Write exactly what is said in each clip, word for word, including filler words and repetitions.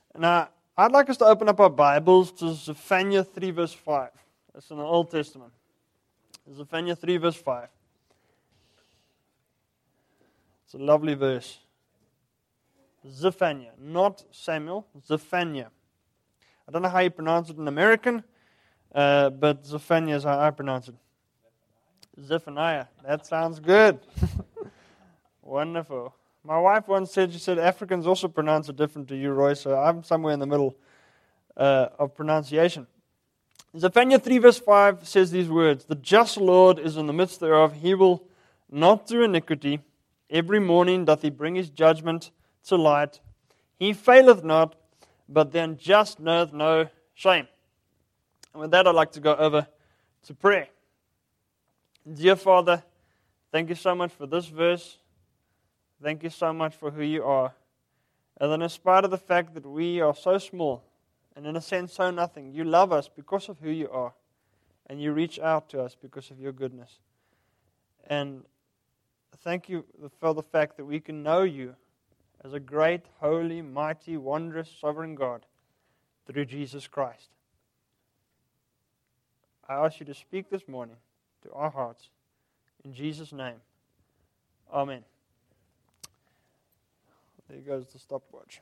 Now, I'd like us to open up our Bibles to Zephaniah three verse five. That's in the Old Testament. Zephaniah three verse five. It's a lovely verse. Zephaniah, not Samuel, Zephaniah. I don't know how you pronounce it in American, uh, but Zephaniah is how I pronounce it. Zephaniah. That sounds good. Wonderful. My wife once said, she said, Africans also pronounce it different to you, Roy, so I'm somewhere in the middle uh, of pronunciation. Zephaniah three verse five says these words, "The just Lord is in the midst thereof, he will not do iniquity. Every morning doth he bring his judgment to light. He faileth not, but the unjust knoweth no shame." And with that, I'd like to go over to prayer. Dear Father, thank you so much for this verse. Thank you so much for who you are. And then in spite of the fact that we are so small, and in a sense so nothing, you love us because of who you are. And you reach out to us because of your goodness. And thank you for the fact that we can know you as a great, holy, mighty, wondrous, sovereign God through Jesus Christ. I ask you to speak this morning to our hearts. In Jesus' name. Amen. There goes the stopwatch.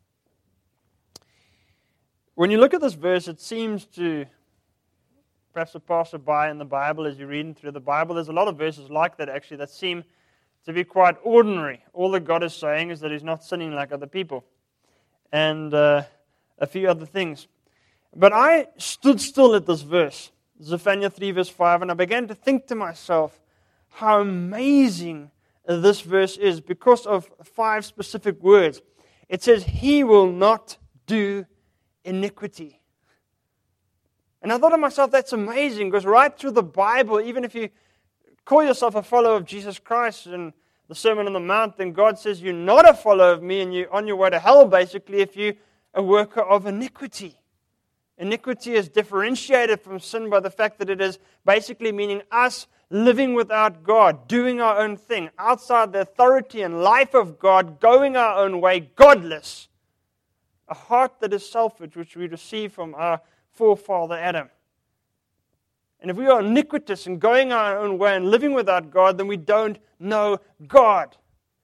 When you look at this verse, it seems to perhaps a passerby in the Bible as you're reading through the Bible. There's a lot of verses like that actually that seem to be quite ordinary. All that God is saying is that He's not sinning like other people. And uh, a few other things. But I stood still at this verse, Zephaniah three verse five, and I began to think to myself how amazing this verse is because of five specific words. It says, "He will not do iniquity." And I thought to myself, that's amazing, because right through the Bible, even if you call yourself a follower of Jesus Christ and the Sermon on the Mount, then God says you're not a follower of me and you're on your way to hell, basically, if you're a worker of iniquity. Iniquity is differentiated from sin by the fact that it is basically meaning us living without God, doing our own thing, outside the authority and life of God, going our own way, godless. A heart that is selfish, which we receive from our forefather Adam. And if we are iniquitous and going our own way and living without God, then we don't know God.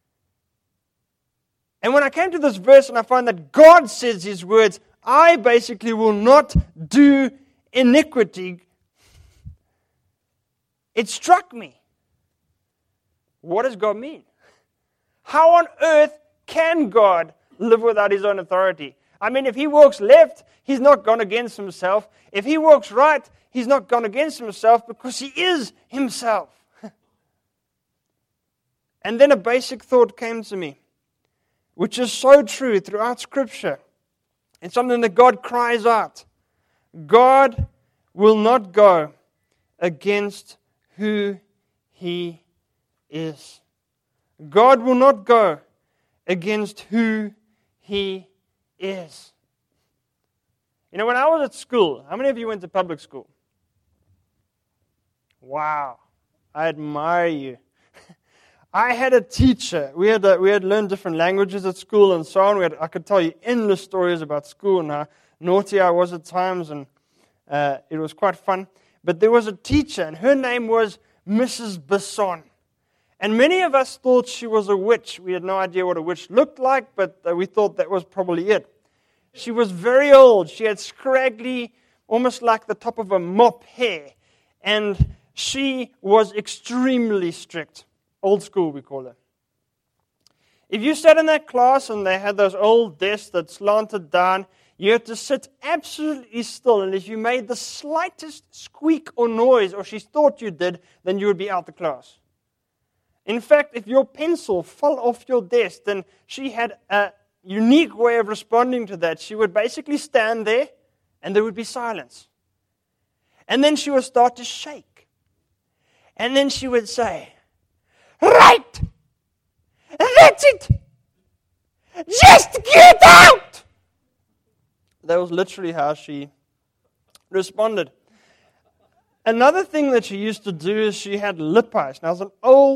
And when I came to this verse and I find that God says His words, I basically will not do iniquity, it struck me. What does God mean? How on earth can God live without His own authority? I mean, if He walks left, He's not gone against Himself. If He walks right, He's not gone against Himself because He is Himself. And then a basic thought came to me, which is so true throughout Scripture. It's something that God cries out. God will not go against who He is. God will not go against who He is. You know, when I was at school, how many of you went to public school? Wow, I admire you. I had a teacher. We had uh, we had learned different languages at school and so on. We had, I could tell you endless stories about school and how naughty I was at times, and uh, it was quite fun. But there was a teacher, and her name was Missus Besson. And many of us thought she was a witch. We had no idea what a witch looked like, but uh, we thought that was probably it. She was very old. She had scraggly, almost like the top of a mop hair. And she was extremely strict. Old school, we call her. If you sat in that class and they had those old desks that slanted down, you had to sit absolutely still. And if you made the slightest squeak or noise, or she thought you did, then you would be out the class. In fact, if your pencil fell off your desk, then she had a unique way of responding to that. She would basically stand there, and there would be silence. And then she would start to shake. And then she would say, "Right! That's it! Just get out!" That was literally how she responded. Another thing that she used to do is she had lip ice. Now, as an old,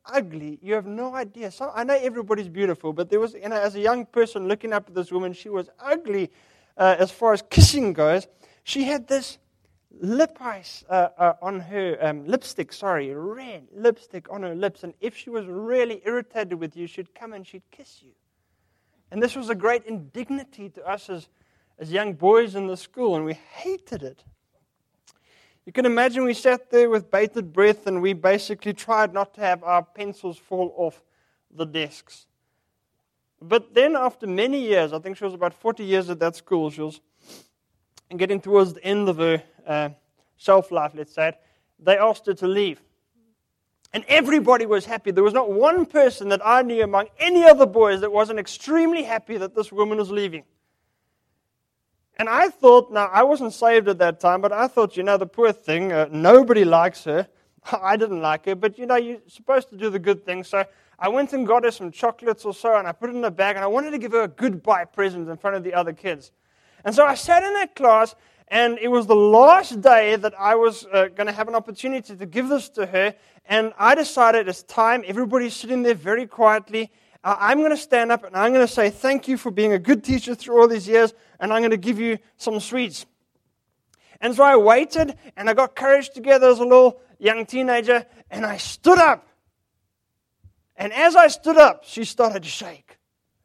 ugly. You have no idea. So, I know everybody's beautiful, but there was, you know, as a young person looking up at this woman, she was ugly uh, as far as kissing goes. She had this lip ice uh, uh, on her, um, lipstick, sorry, red lipstick on her lips. And if she was really irritated with you, she'd come and she'd kiss you. And this was a great indignity to us as, as young boys in the school, and we hated it. You can imagine we sat there with bated breath, and we basically tried not to have our pencils fall off the desks. But then after many years, I think she was about forty years at that school, she was getting towards the end of her uh, shelf life, let's say it, they asked her to leave. And everybody was happy. There was not one person that I knew among any other boys that wasn't extremely happy that this woman was leaving. And I thought, now I wasn't saved at that time, but I thought, you know, the poor thing, uh, nobody likes her. I didn't like her, but you know, you're supposed to do the good thing. So I went and got her some chocolates or so, and I put it in a bag, and I wanted to give her a goodbye present in front of the other kids. And so I sat in that class, and it was the last day that I was uh, going to have an opportunity to give this to her, and I decided it's time. Everybody's sitting there very quietly. Uh, I'm going to stand up, and I'm going to say thank you for being a good teacher through all these years, and I'm going to give you some sweets. And so I waited, and I got courage together as a little young teenager, and I stood up. And as I stood up, she started to shake.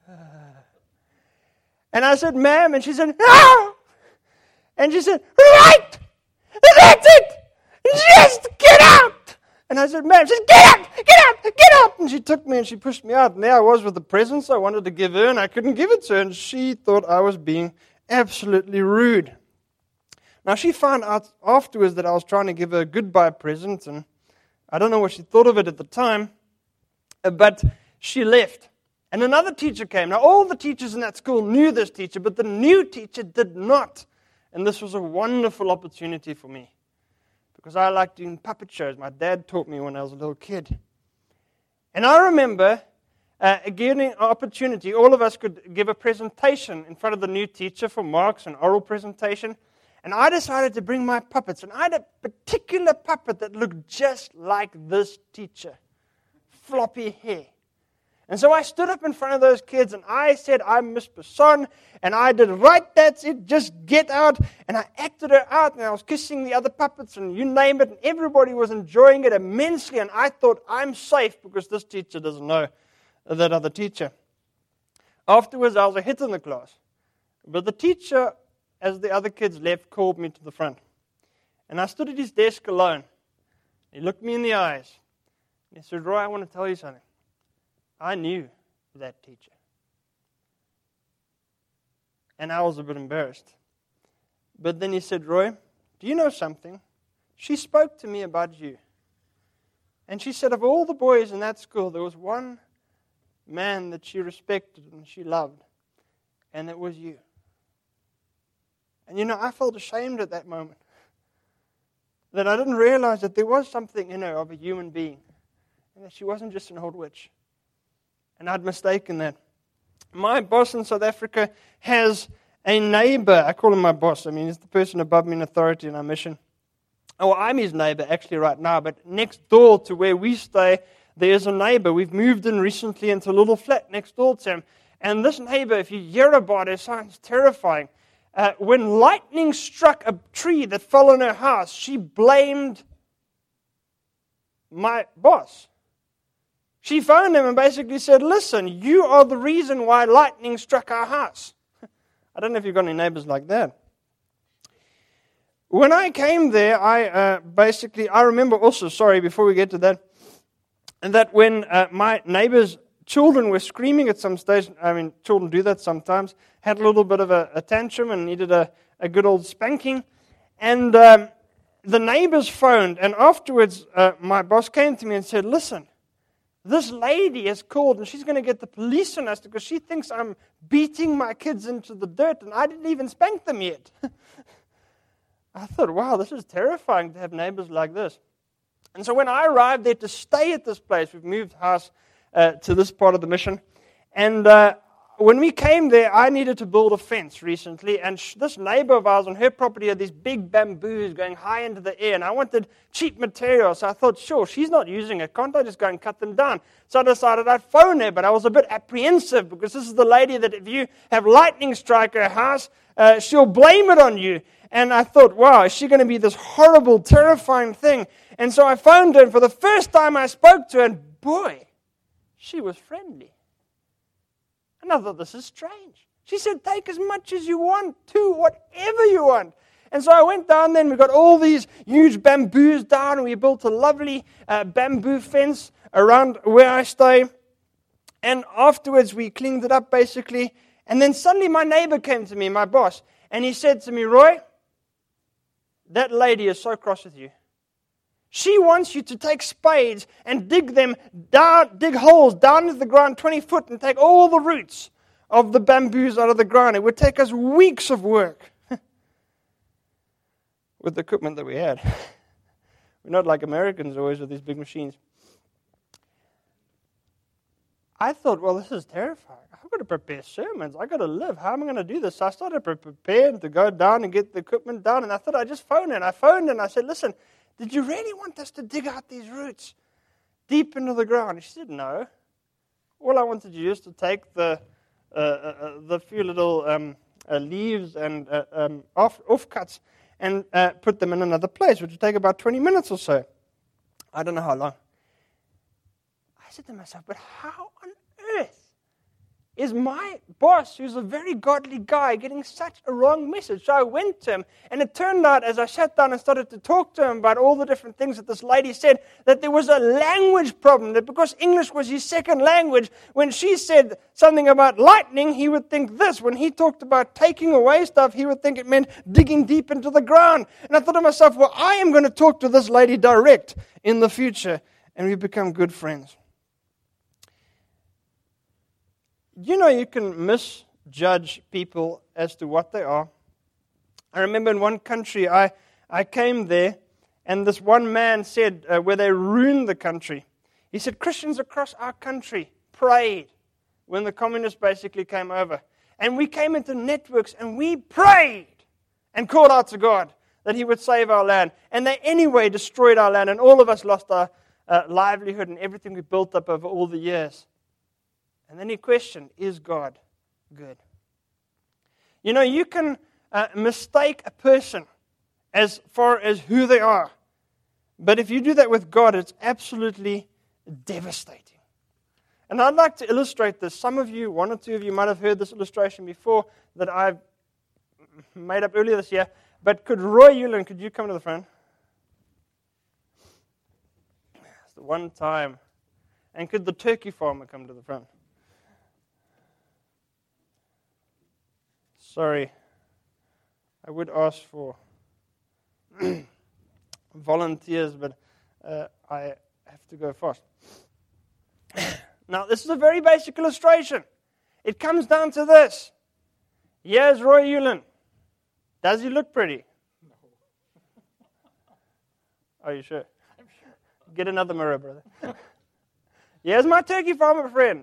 And I said, ma'am, and she said, no! And she said, right! That's it! Just get out! And I said, ma'am, she said, get out! Get out! Get out! And she took me and she pushed me out. And there I was with the presents I wanted to give her, and I couldn't give it to her. And she thought I was being absolutely rude. Now, she found out afterwards that I was trying to give her a goodbye present, and I don't know what she thought of it at the time, but she left. And another teacher came. Now, all the teachers in that school knew this teacher, but the new teacher did not. And this was a wonderful opportunity for me, because I like doing puppet shows. My dad taught me when I was a little kid. And I remember uh, getting an opportunity. All of us could give a presentation in front of the new teacher for marks, an oral presentation. And I decided to bring my puppets. And I had a particular puppet that looked just like this teacher. Floppy hair. And so I stood up in front of those kids, and I said, I'm Miss Besson, and I did, right, that's it, just get out. And I acted her out, and I was kissing the other puppets, and you name it, and everybody was enjoying it immensely. And I thought, I'm safe, because this teacher doesn't know that other teacher. Afterwards, I was a hit in the class. But the teacher, as the other kids left, called me to the front. And I stood at his desk alone. He looked me in the eyes. He said, Roy, I want to tell you something. I knew that teacher. And I was a bit embarrassed. But then he said, Roy, do you know something? She spoke to me about you. And she said, of all the boys in that school, there was one man that she respected and she loved. And it was you. And you know, I felt ashamed at that moment. That I didn't realize that there was something in her of a human being. And that she wasn't just an old witch. And I'd mistaken that. My boss in South Africa has a neighbor. I call him my boss. I mean, he's the person above me in authority in our mission. Oh, I'm his neighbor actually right now. But next door to where we stay, there's a neighbor. We've moved in recently into a little flat next door to him. And this neighbor, if you hear about her, sounds terrifying. Uh, when lightning struck a tree that fell on her house, she blamed my boss. She phoned him and basically said, listen, you are the reason why lightning struck our house. I don't know if you've got any neighbors like that. When I came there, I uh, basically, I remember also, sorry, before we get to that, and that when uh, my neighbors' children were screaming at some stage, I mean, children do that sometimes, had a little bit of a, a tantrum and needed a, a good old spanking. And um, the neighbors phoned, and afterwards uh, my boss came to me and said, listen, this lady has called and she's going to get the police on us because she thinks I'm beating my kids into the dirt and I didn't even spank them yet. I thought, wow, this is terrifying to have neighbors like this. And so when I arrived there to stay at this place, we've moved house uh, to this part of the mission, and uh, when we came there, I needed to build a fence recently, and sh- this neighbor of ours on her property had these big bamboos going high into the air, and I wanted cheap material, so I thought, sure, she's not using it. Can't I just go and cut them down? So I decided I'd phone her, but I was a bit apprehensive because this is the lady that if you have lightning strike her house, uh, she'll blame it on you. And I thought, wow, is she going to be this horrible, terrifying thing? And so I phoned her, and for the first time I spoke to her, and boy, she was friendly. And I thought, this is strange. She said, take as much as you want, to whatever you want. And so I went down there, and we got all these huge bamboos down, and we built a lovely uh, bamboo fence around where I stay. And afterwards, we cleaned it up, basically. And then suddenly my neighbor came to me, my boss, and he said to me, Roy, that lady is so cross with you. She wants you to take spades and dig them down, dig holes down into the ground twenty foot and take all the roots of the bamboos out of the ground. It would take us weeks of work with the equipment that we had. We're not like Americans always with these big machines. I thought, well, this is terrifying. I've got to prepare sermons. I've got to live. How am I going to do this? So I started preparing to go down and get the equipment down. And I thought I'd just phone her. And I phoned her and I said, listen, did you really want us to dig out these roots deep into the ground? And she said, no. All I wanted you is to take the uh, uh, the few little um, uh, leaves and uh, um, off offcuts and uh, put them in another place, which would take about twenty minutes or so. I don't know how long. I said to myself, but how on earth is my boss, who's a very godly guy, getting such a wrong message? So I went to him, and it turned out as I sat down and started to talk to him about all the different things that this lady said, that there was a language problem, that because English was his second language, when she said something about lightning, he would think this. When he talked about taking away stuff, he would think it meant digging deep into the ground. And I thought to myself, well, I am going to talk to this lady direct in the future, and we become good friends. You know, you can misjudge people as to what they are. I remember in one country, I, I came there, and this one man said, uh, where they ruined the country, he said, Christians across our country prayed when the communists basically came over. And we came into networks, and we prayed and called out to God that He would save our land. And they anyway destroyed our land, and all of us lost our uh, livelihood and everything we built up over all the years. And then he questioned, is God good? You know, you can uh, mistake a person as far as who they are. But if you do that with God, it's absolutely devastating. And I'd like to illustrate this. Some of you, one or two of you might have heard this illustration before that I've made up earlier this year. But could Roy Euland, could you come to the front? It's the one time. And could the turkey farmer come to the front? Sorry, I would ask for volunteers, but uh, I have to go fast. Now, this is a very basic illustration. It comes down to this. Here's Roy Euland. Does he look pretty? No. Are you sure? I'm sure. Get another mirror, brother. Here's my turkey farmer friend.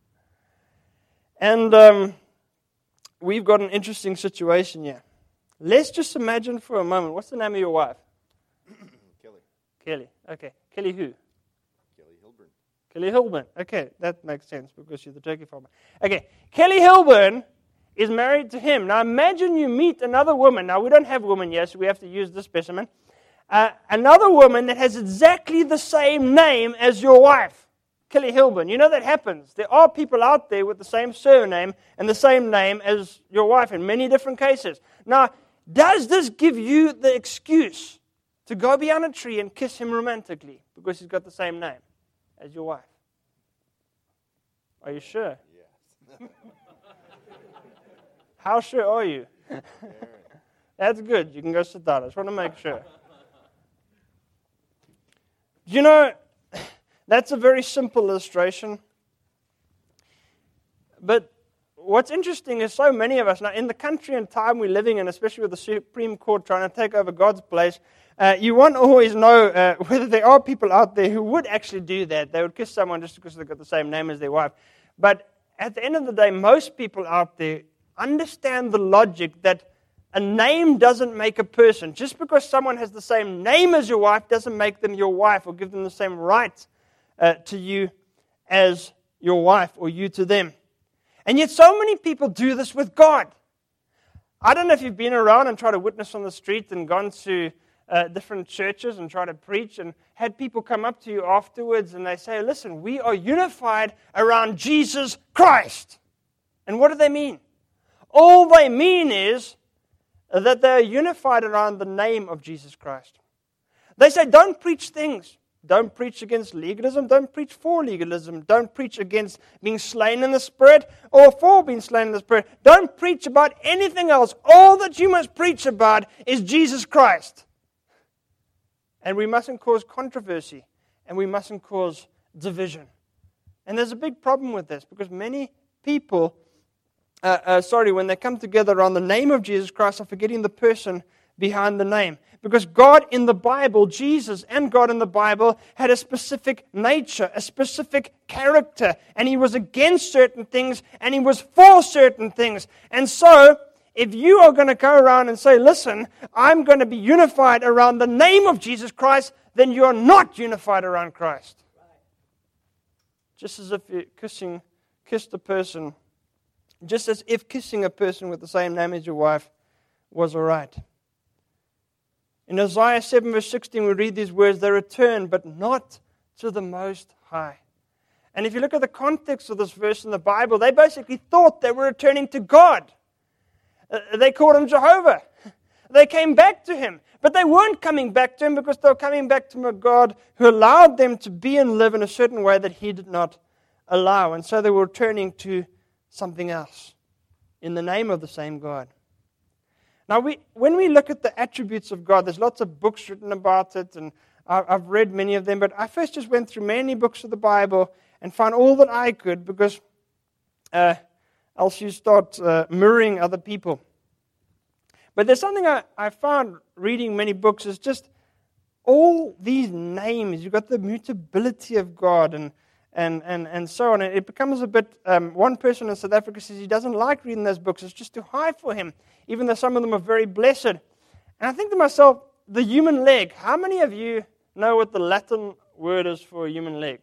And um, we've got an interesting situation here. Let's just imagine for a moment. What's the name of your wife? Kelly. Kelly. Okay. Kelly who? Kelly Hilburn. Kelly Hilburn. Okay, that makes sense because you're the turkey farmer. Okay, Kelly Hilburn is married to him. Now imagine you meet another woman. Now we don't have women yet, so we have to use this specimen. Uh, another woman that has exactly the same name as your wife, Kelly Hilburn. You know that happens. There are people out there with the same surname and the same name as your wife in many different cases. Now, does this give you the excuse to go behind a tree and kiss him romantically because he's got the same name as your wife? Are you sure? Yes. How sure are you? That's good. You can go sit down. I just want to make sure. You know, that's a very simple illustration. But what's interesting is so many of us, now in the country and time we're living in, especially with the Supreme Court trying to take over God's place, uh, you won't always know uh, whether there are people out there who would actually do that. They would kiss someone just because they've got the same name as their wife. But at the end of the day, most people out there understand the logic that a name doesn't make a person. Just because someone has the same name as your wife doesn't make them your wife or give them the same right uh, to you as your wife or you to them. And yet so many people do this with God. I don't know if you've been around and tried to witness on the street and gone to uh, different churches and tried to preach and had people come up to you afterwards and they say, listen, we are unified around Jesus Christ. And what do they mean? All they mean is that they are unified around the name of Jesus Christ. They say, don't preach things. Don't preach against legalism. Don't preach for legalism. Don't preach against being slain in the Spirit or for being slain in the Spirit. Don't preach about anything else. All that you must preach about is Jesus Christ. And we mustn't cause controversy. And we mustn't cause division. And there's a big problem with this because many people, uh, uh, sorry, when they come together around the name of Jesus Christ are forgetting the person behind the name. Because God in the Bible, Jesus and God in the Bible had a specific nature, a specific character. And He was against certain things and He was for certain things. And so, if you are going to go around and say, listen, I'm going to be unified around the name of Jesus Christ, then you are not unified around Christ. Just as if you kissing, kissed a person, just as if kissing a person with the same name as your wife was all right. In Isaiah seven verse sixteen, we read these words, they return, but not to the Most High. And if you look at the context of this verse in the Bible, they basically thought they were returning to God. Uh, they called Him Jehovah. They came back to Him. But they weren't coming back to Him because they were coming back to a God who allowed them to be and live in a certain way that He did not allow. And so they were returning to something else in the name of the same God. Now, we, when we look at the attributes of God, there's lots of books written about it, and I've read many of them, but I first just went through many books of the Bible and found all that I could, because uh, else you start uh, mirroring other people. But there's something I, I found reading many books is just all these names. You've got the mutability of God and and and, and so on. It becomes a bit, um, one person in South Africa says he doesn't like reading those books. It's just too high for him, even though some of them are very blessed. And I think to myself, the human leg. How many of you know what the Latin word is for a human leg?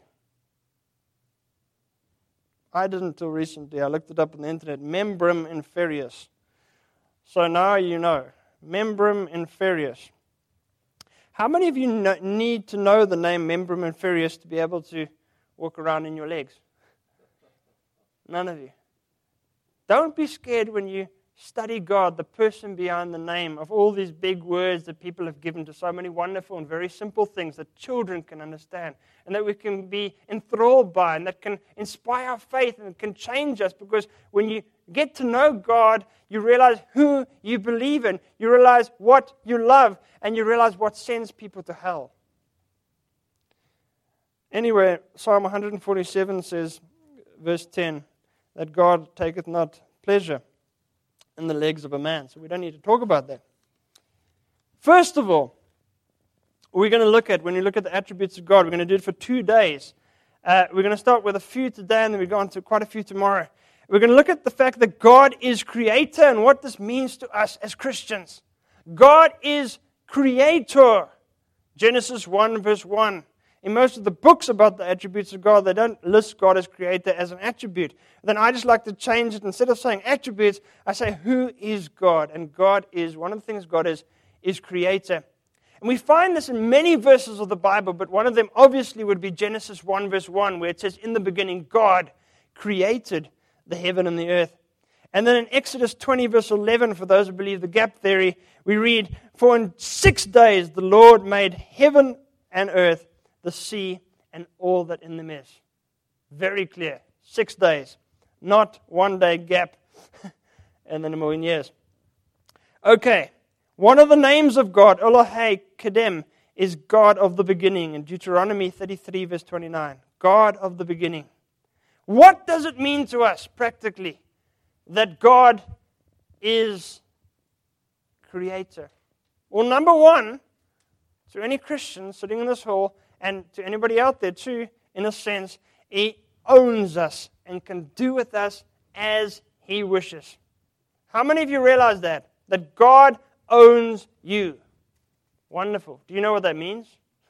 I didn't until recently. I looked it up on the internet. Membrum inferius. So now you know. Membrum inferius. How many of you know, need to know the name Membrum inferius to be able to walk around in your legs? None of you. Don't be scared when you study God, the person behind the name, of all these big words that people have given to so many wonderful and very simple things that children can understand and that we can be enthralled by and that can inspire our faith and can change us, because when you get to know God, you realize who you believe in, you realize what you love, and you realize what sends people to hell. Anyway, Psalm one forty-seven says, verse ten, that God taketh not pleasure in the legs of a man. So we don't need to talk about that. First of all, we're going to look at, when we look at the attributes of God, we're going to do it for two days. Uh, we're going to start with a few today, and then we go on to quite a few tomorrow. We're going to look at the fact that God is creator and what this means to us as Christians. God is creator. Genesis one verse one. In most of the books about the attributes of God, they don't list God as creator as an attribute. Then I just like to change it. Instead of saying attributes, I say, who is God? And God is, one of the things God is, is creator. And we find this in many verses of the Bible, but one of them obviously would be Genesis one verse one, where it says, in the beginning, God created the heaven and the earth. And then in Exodus twenty verse eleven, for those who believe the gap theory, we read, for in six days the Lord made heaven and earth, the sea, and all that in them is. Very clear. Six days. Not one day gap and then a million years. Okay. One of the names of God, Elohei Kedem, is God of the beginning in Deuteronomy thirty-three verse twenty-nine. God of the beginning. What does it mean to us practically that God is creator? Well, number one, to any Christian sitting in this hall, and to anybody out there too, in a sense, owns us and can do with us as He wishes. How many of you realize that? That God owns you. Wonderful. Do you know what that means?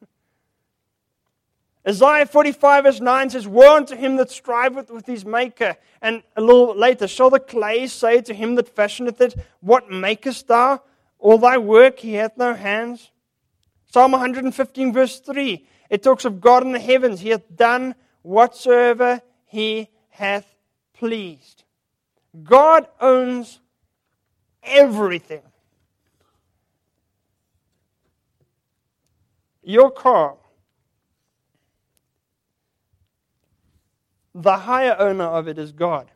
Isaiah forty-five verse nine says, Woe unto him that striveth with his maker. And a little later, shall the clay say to him that fashioneth it, What makest thou? All thy work he hath no hands. Psalm one fifteen verse three, it talks of God in the heavens. He hath done whatsoever he hath pleased. God owns everything. Your car, the higher owner of it is God.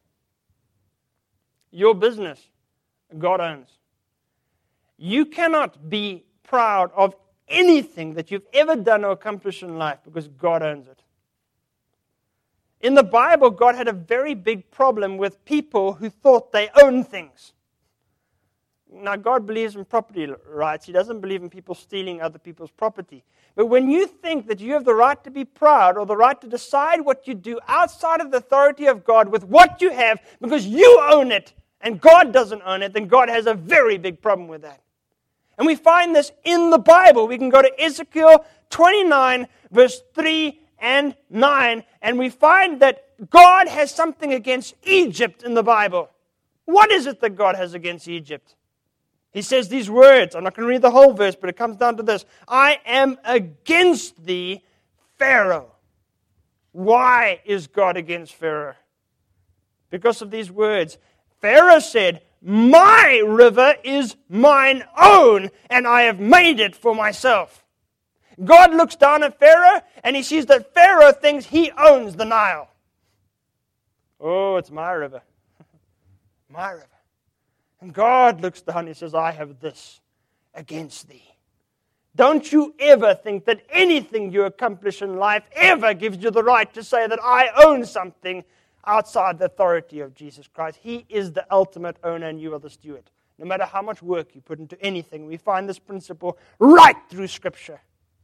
Your business, God owns. You cannot be proud of anything that you've ever done or accomplished in life because God owns it. In the Bible, God had a very big problem with people who thought they owned things. Now, God believes in property rights. He doesn't believe in people stealing other people's property. But when you think that you have the right to be proud or the right to decide what you do outside of the authority of God with what you have because you own it and God doesn't own it, then God has a very big problem with that. And we find this in the Bible. We can go to Ezekiel twenty-nine, verse three and nine, and we find that God has something against Egypt in the Bible. What is it that God has against Egypt? He says these words. I'm not going to read the whole verse, but it comes down to this. I am against thee, Pharaoh. Why is God against Pharaoh? Because of these words. Pharaoh said, My river is mine own, and I have made it for myself. God looks down at Pharaoh, and he sees that Pharaoh thinks he owns the Nile. Oh, it's my river. My river. And God looks down and he says, I have this against thee. Don't you ever think that anything you accomplish in life ever gives you the right to say that I own something outside the authority of Jesus Christ. He is the ultimate owner and you are the steward. No matter how much work you put into anything, we find this principle right through Scripture.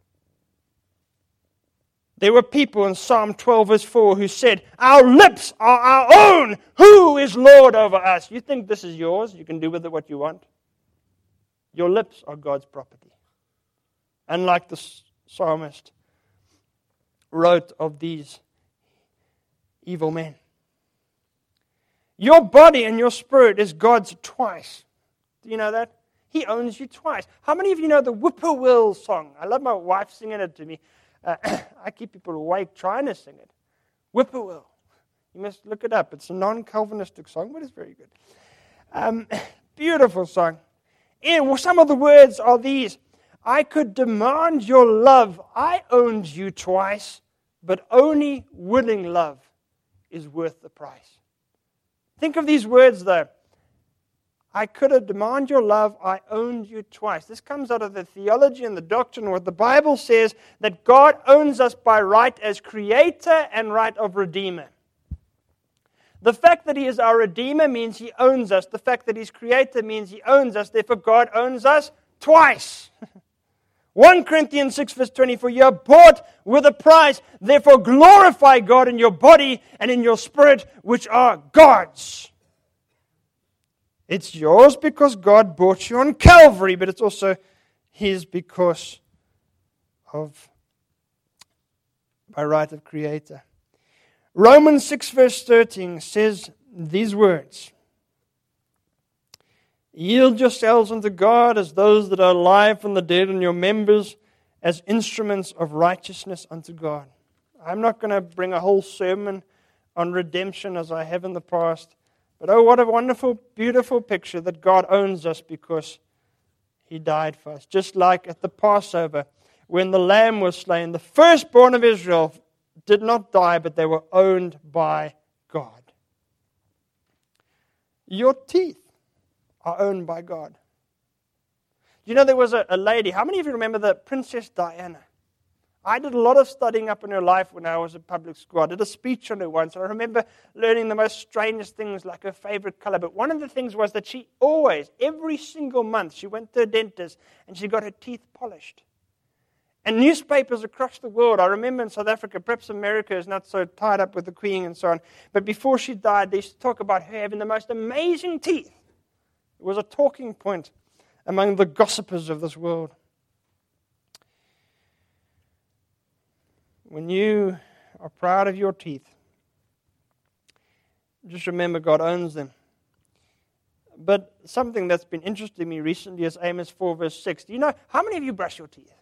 There were people in Psalm twelve verse four who said, Our lips are our own. Who is Lord over us? You think this is yours? You can do with it what you want. Your lips are God's property. And like the psalmist wrote of these evil men. Your body and your spirit is God's twice. Do you know that? He owns you twice. How many of you know the Whippoorwill song? I love my wife singing it to me. Uh, I keep people awake trying to sing it. Whippoorwill. You must look it up. It's a non-Calvinistic song, but it's very good. Um, beautiful song. And some of the words are these. I could demand your love. I owned you twice, but only willing love is worth the price. Think of these words, though. I could have demanded your love, I owned you twice. This comes out of the theology and the doctrine, what the Bible says, that God owns us by right as creator and right of redeemer. The fact that He is our redeemer means He owns us. The fact that He's creator means He owns us. Therefore, God owns us twice. First Corinthians six verse twenty-four, you are bought with a price. Therefore, glorify God in your body and in your spirit, which are God's. It's yours because God bought you on Calvary, but it's also His because of by right of creator. Romans six verse thirteen says these words. Yield yourselves unto God as those that are alive from the dead, and your members as instruments of righteousness unto God. I'm not going to bring a whole sermon on redemption as I have in the past. But oh, what a wonderful, beautiful picture that God owns us because He died for us. Just like at the Passover, when the lamb was slain, the firstborn of Israel did not die, but they were owned by God. Your teeth are owned by God. You know, there was a, a lady, how many of you remember the Princess Diana? I did a lot of studying up in her life when I was at public school. I did a speech on her once, and I remember learning the most strangest things, like her favorite color. But one of the things was that she always, every single month, she went to a dentist, and she got her teeth polished. And newspapers across the world, I remember in South Africa, perhaps America is not so tied up with the Queen and so on, but before she died, they used to talk about her having the most amazing teeth. It was a talking point among the gossipers of this world. When you are proud of your teeth, just remember God owns them. But something that's been interesting me recently is Amos four verse six. Do you know, how many of you brush your teeth?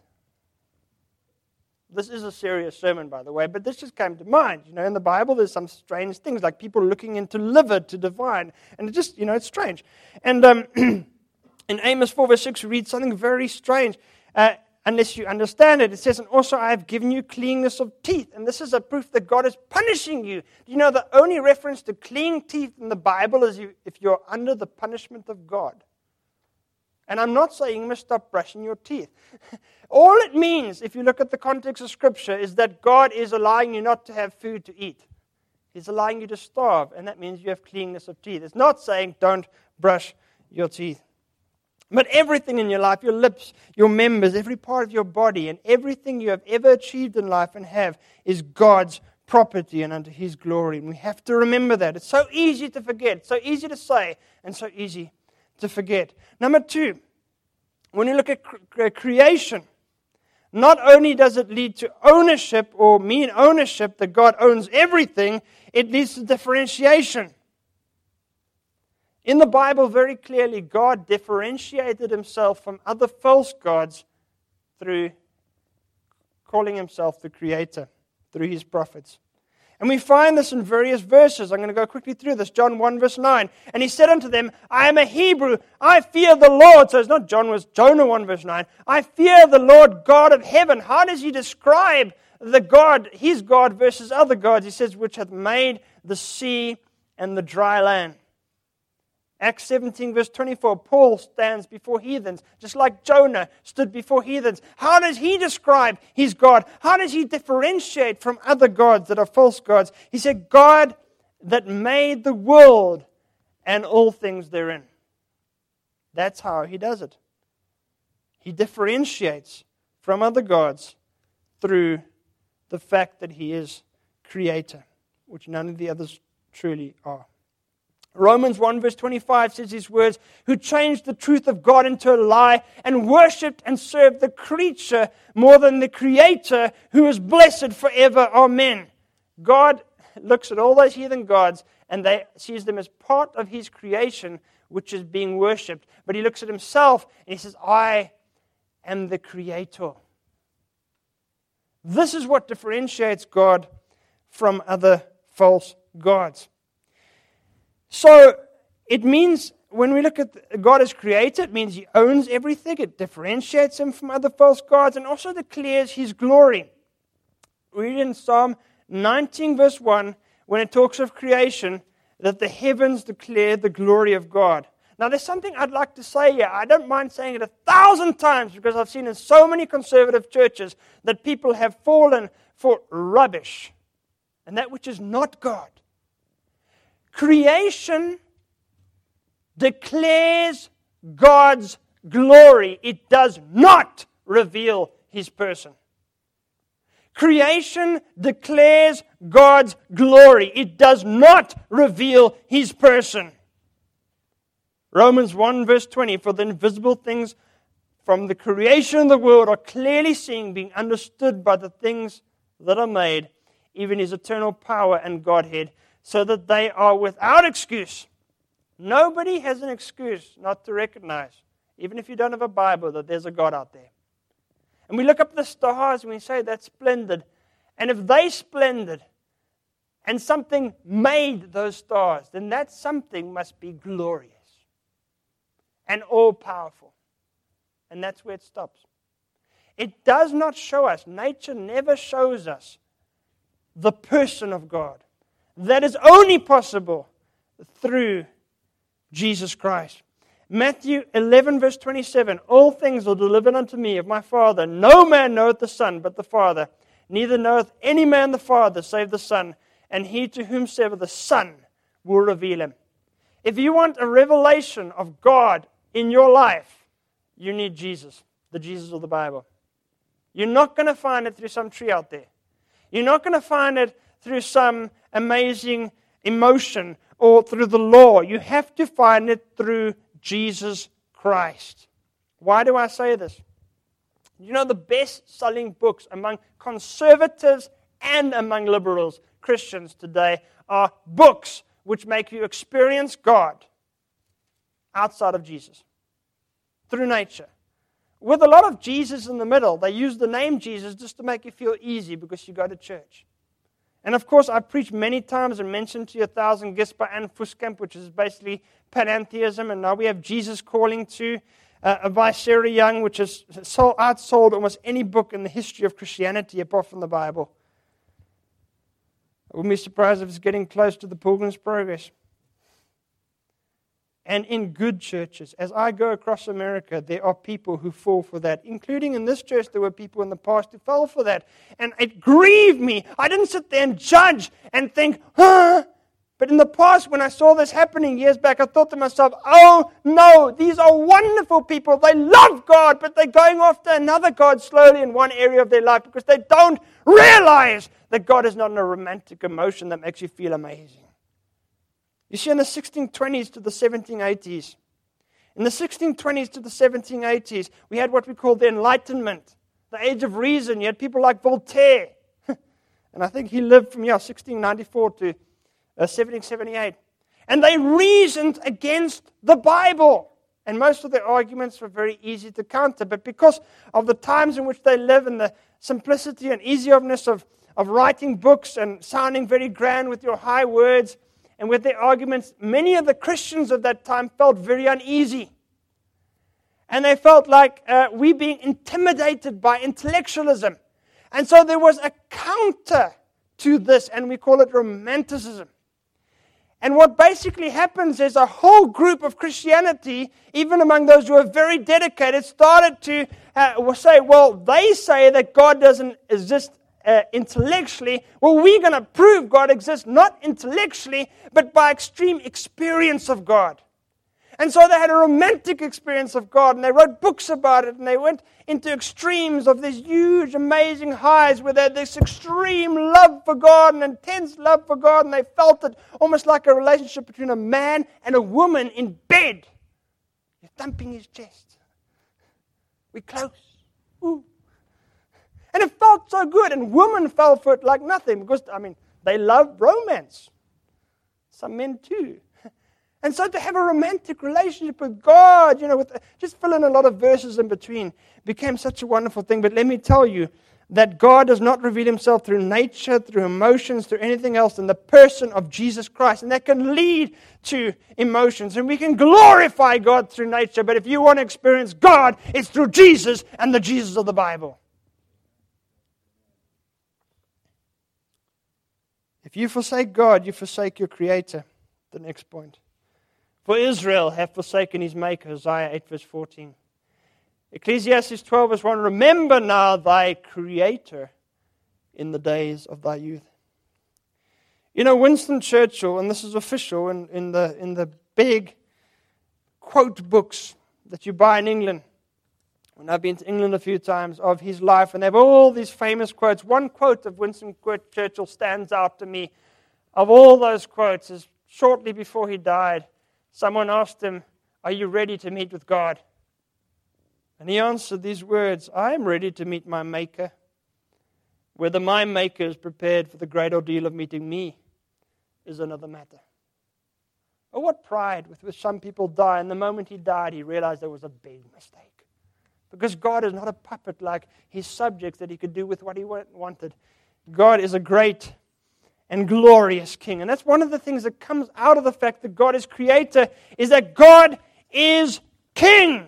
This is a serious sermon, by the way, but this just came to mind. You know, in the Bible, there's some strange things, like people looking into liver to divine. And it just, you know, it's strange. And um, in Amos four verse six, we read something very strange. Uh, unless you understand it, it says, and also I have given you cleanness of teeth. And this is a proof that God is punishing you. You know, the only reference to clean teeth in the Bible is you, if you're under the punishment of God. And I'm not saying you must stop brushing your teeth. All it means, if you look at the context of Scripture, is that God is allowing you not to have food to eat. He's allowing you to starve, and that means you have cleanness of teeth. It's not saying don't brush your teeth. But everything in your life, your lips, your members, every part of your body, and everything you have ever achieved in life and have is God's property and unto His glory. And we have to remember that. It's so easy to forget. It's so easy to say, and so easy to forget. Number two, when you look at cre- creation, not only does it lead to ownership or mean ownership, that God owns everything, it leads to differentiation. In the Bible, very clearly, God differentiated Himself from other false gods through calling Himself the Creator, through His prophets. And we find this in various verses. I'm going to go quickly through this. John one verse nine. And He said unto them, I am a Hebrew. I fear the Lord. So it's not John, it was Jonah one verse nine. I fear the Lord God of heaven. How does He describe the God, His God versus other gods? He says, which hath made the sea and the dry land. Acts seventeen verse twenty-four, Paul stands before heathens, just like Jonah stood before heathens. How does he describe his God? How does he differentiate from other gods that are false gods? He said, God that made the world and all things therein. That's how he does it. He differentiates from other gods through the fact that he is creator, which none of the others truly are. Romans one verse twenty-five says these words, who changed the truth of God into a lie and worshipped and served the creature more than the Creator, who is blessed forever. Amen. God looks at all those heathen gods and they sees them as part of His creation, which is being worshipped. But He looks at Himself and He says, I am the Creator. This is what differentiates God from other false gods. So, it means, when we look at God as creator, it means He owns everything. It differentiates Him from other false gods and also declares His glory. We read in Psalm nineteen verse one, when it talks of creation, that the heavens declare the glory of God. Now, there's something I'd like to say here. I don't mind saying it a thousand times because I've seen in so many conservative churches that people have fallen for rubbish and that which is not God. Creation declares God's glory. It does not reveal His person. Creation declares God's glory. It does not reveal His person. Romans one verse twenty, for the invisible things from the creation of the world are clearly seen, being understood by the things that are made, even His eternal power and Godhead, so that they are without excuse. Nobody has an excuse not to recognize, even if you don't have a Bible, that there's a God out there. And we look up at the stars and we say, that's splendid. And if they splendid, and something made those stars, then that something must be glorious and all-powerful. And that's where it stops. It does not show us, nature never shows us the person of God. That is only possible through Jesus Christ. Matthew eleven verse twenty-seven, all things are delivered unto me of my Father. No man knoweth the Son but the Father. Neither knoweth any man the Father save the Son, and he to whomsoever the Son will reveal Him. If you want a revelation of God in your life, you need Jesus, the Jesus of the Bible. You're not going to find it through some tree out there. You're not going to find it through some amazing emotion or through the law. You have to find it through Jesus Christ. Why do I say this? You know, the best-selling books among conservatives and among liberals, Christians today, are books which make you experience God outside of Jesus, through nature. With a lot of Jesus in the middle, they use the name Jesus just to make you feel easy because you go to church. And of course, I've preached many times and mentioned to you a thousand gifts by Anne Fuskamp, which is basically panentheism, and now we have Jesus Calling to uh, by Sarah Young, which has sold, outsold almost any book in the history of Christianity apart from the Bible. I wouldn't be surprised if it's getting close to the Pilgrim's Progress. And in good churches, as I go across America, there are people who fall for that. Including in this church, there were people in the past who fell for that. And it grieved me. I didn't sit there and judge and think, huh? But in the past, when I saw this happening years back, I thought to myself, oh no, these are wonderful people. They love God, but they're going after another God slowly in one area of their life because they don't realize that God is not a romantic emotion that makes you feel amazing. You see, in the sixteen twenties to the seventeen eighties, in the sixteen twenties to the seventeen eighties, we had what we call the Enlightenment, the Age of Reason. You had people like Voltaire, and I think he lived from yeah, sixteen ninety-four to uh, seventeen seventy-eight. And they reasoned against the Bible. And most of their arguments were very easy to counter. But because of the times in which they live and the simplicity and easiness of, of writing books and sounding very grand with your high words, and with their arguments, many of the Christians of that time felt very uneasy. And they felt like uh, we being intimidated by intellectualism. And so there was a counter to this, and we call it romanticism. And what basically happens is a whole group of Christianity, even among those who are very dedicated, started to uh, say, well, they say that God doesn't exist Uh, intellectually. Well, we're going to prove God exists not intellectually, but by extreme experience of God. And so they had a romantic experience of God, and they wrote books about it, and they went into extremes of these huge, amazing highs where they had this extreme love for God, and intense love for God, and they felt it almost like a relationship between a man and a woman in bed. You're thumping his chest. We're close. Ooh. And it felt so good, and women fell for it like nothing, because, I mean, they love romance. Some men too. And so to have a romantic relationship with God, you know, with just fill in a lot of verses in between, became such a wonderful thing. But let me tell you that God does not reveal himself through nature, through emotions, through anything else than the person of Jesus Christ. And that can lead to emotions. And we can glorify God through nature, but if you want to experience God, it's through Jesus and the Jesus of the Bible. If you forsake God, you forsake your Creator. The next point. For Israel hath forsaken his Maker, Isaiah eight verse fourteen. Ecclesiastes twelve verse one, remember now thy Creator in the days of thy youth. You know, Winston Churchill, and this is official in, in, the, in the big quote books that you buy in England, and I've been to England a few times, of his life, and they have all these famous quotes. One quote of Winston Churchill stands out to me. Of all those quotes, is shortly before he died, someone asked him, are you ready to meet with God? And he answered these words, I am ready to meet my Maker. Whether my Maker is prepared for the great ordeal of meeting me is another matter. Oh, what pride with which some people die. And the moment he died, he realized there was a big mistake. Because God is not a puppet like his subjects that he could do with what he wanted. God is a great and glorious King. And that's one of the things that comes out of the fact that God is Creator, is that God is King.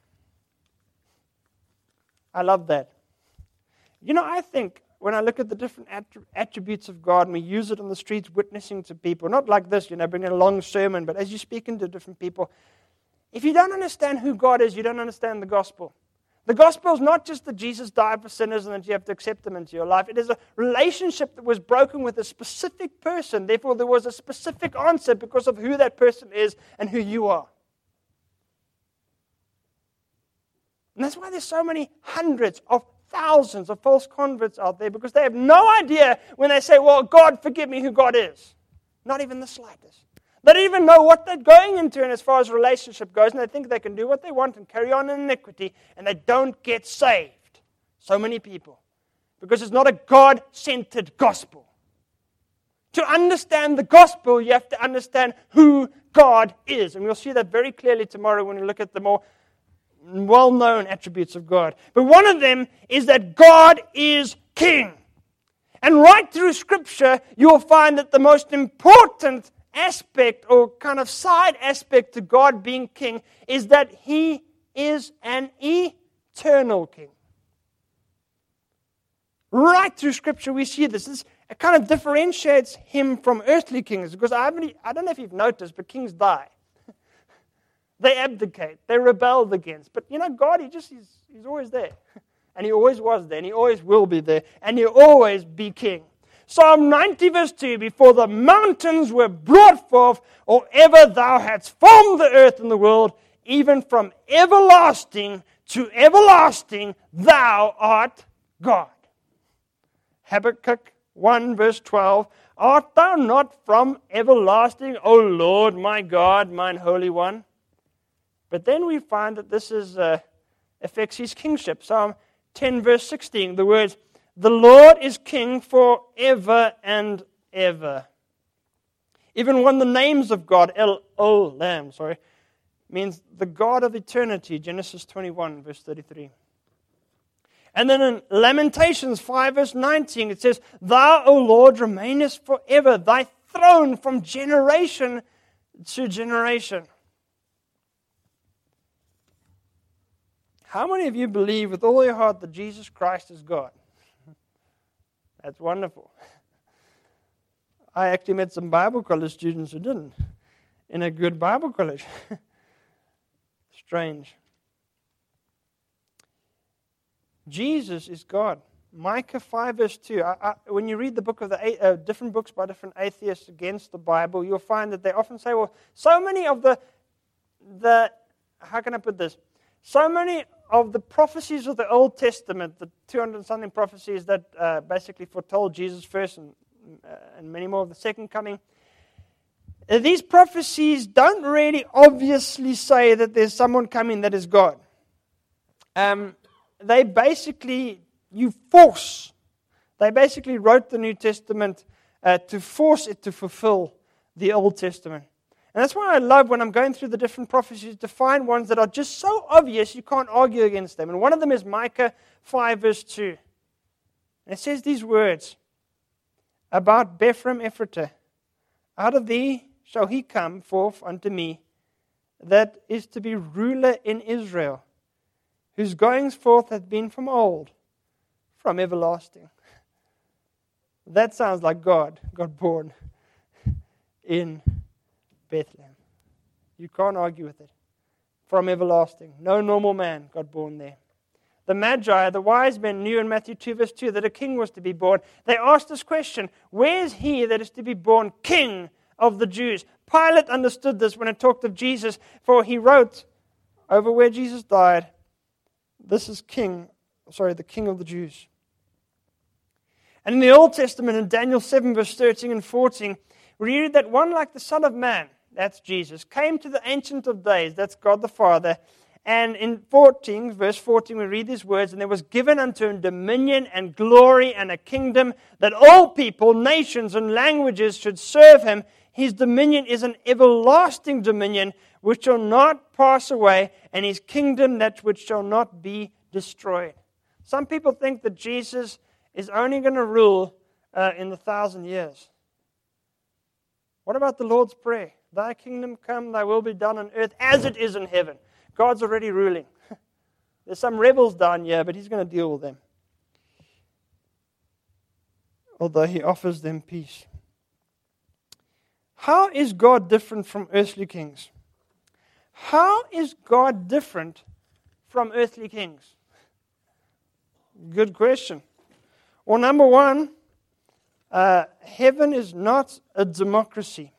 I love that. You know, I think when I look at the different attributes of God and we use it on the streets witnessing to people, not like this, you know, bringing a long sermon, but as you speak into different people, if you don't understand who God is, you don't understand the gospel. The gospel is not just that Jesus died for sinners and that you have to accept him into your life. It is a relationship that was broken with a specific person. Therefore, there was a specific answer because of who that person is and who you are. And that's why there's so many hundreds of thousands of false converts out there because they have no idea when they say, well, God, forgive me, who God is. Not even the slightest. They don't even know what they're going into as far as relationship goes, and they think they can do what they want and carry on in iniquity, and they don't get saved. So many people. Because it's not a God-centered gospel. To understand the gospel, you have to understand who God is. And we'll see that very clearly tomorrow when we look at the more well-known attributes of God. But one of them is that God is King. And right through Scripture, you'll find that the most important aspect or kind of side aspect to God being King is that He is an eternal King. Right through Scripture, we see this. This it kind of differentiates Him from earthly kings because I, haven't, I don't know if you've noticed, but kings die. They abdicate. They rebelled against. But you know, God, He just He's, he's always there. And He always was there. And He always will be there. And He'll always be King. Psalm ninety verse two, before the mountains were brought forth, or ever thou hadst formed the earth and the world, even from everlasting to everlasting, thou art God. Habakkuk one verse twelve, art thou not from everlasting, O Lord, my God, mine Holy One? But then we find that this is uh, affects His kingship. Psalm ten verse sixteen, the words, the Lord is King forever and ever. Even one of the names of God, El Olam, sorry, means the God of eternity, Genesis twenty-one, verse thirty-three. And then in Lamentations five, verse nineteen, it says, thou, O Lord, remainest forever, thy throne from generation to generation. How many of you believe with all your heart that Jesus Christ is God? That's wonderful. I actually met some Bible college students who didn't, in a good Bible college. Strange. Jesus is God. Micah five verse two. I, I, when you read the book of the uh, different books by different atheists against the Bible, you'll find that they often say, well, so many of the, the how can I put this? So many of the prophecies of the Old Testament, the two hundred something prophecies that uh, basically foretold Jesus first and, uh, and many more of the second coming, uh, these prophecies don't really obviously say that there's someone coming that is God. Um, they basically, you force, they basically wrote the New Testament uh, to force it to fulfill the Old Testament. And that's why I love when I'm going through the different prophecies to find ones that are just so obvious you can't argue against them. And one of them is Micah five verse two. And it says these words about Bethlehem Ephratah. Out of thee shall he come forth unto me, that is to be ruler in Israel, whose goings forth hath been from old, from everlasting. That sounds like God got born in Bethlehem. You can't argue with it. From everlasting. No normal man got born there. The Magi, the wise men, knew in Matthew two verse two that a king was to be born. They asked this question, where is he that is to be born King of the Jews? Pilate understood this when it talked of Jesus, for he wrote over where Jesus died, this is King, sorry, the King of the Jews. And in the Old Testament, in Daniel seven verse thirteen and fourteen, we read that one like the Son of Man, that's Jesus, came to the Ancient of Days, that's God the Father. And in fourteen, verse fourteen, we read these words, and there was given unto him dominion and glory and a kingdom, that all people, nations, and languages should serve him. His dominion is an everlasting dominion which shall not pass away, and his kingdom that which shall not be destroyed. Some people think that Jesus is only going to rule uh, in the thousand years. What about the Lord's Prayer? Thy kingdom come, thy will be done on earth as it is in heaven. God's already ruling. There's some rebels down here, but he's going to deal with them. Although he offers them peace. How is God different from earthly kings? How is God different from earthly kings? Good question. Well, number one, uh, heaven is not a democracy.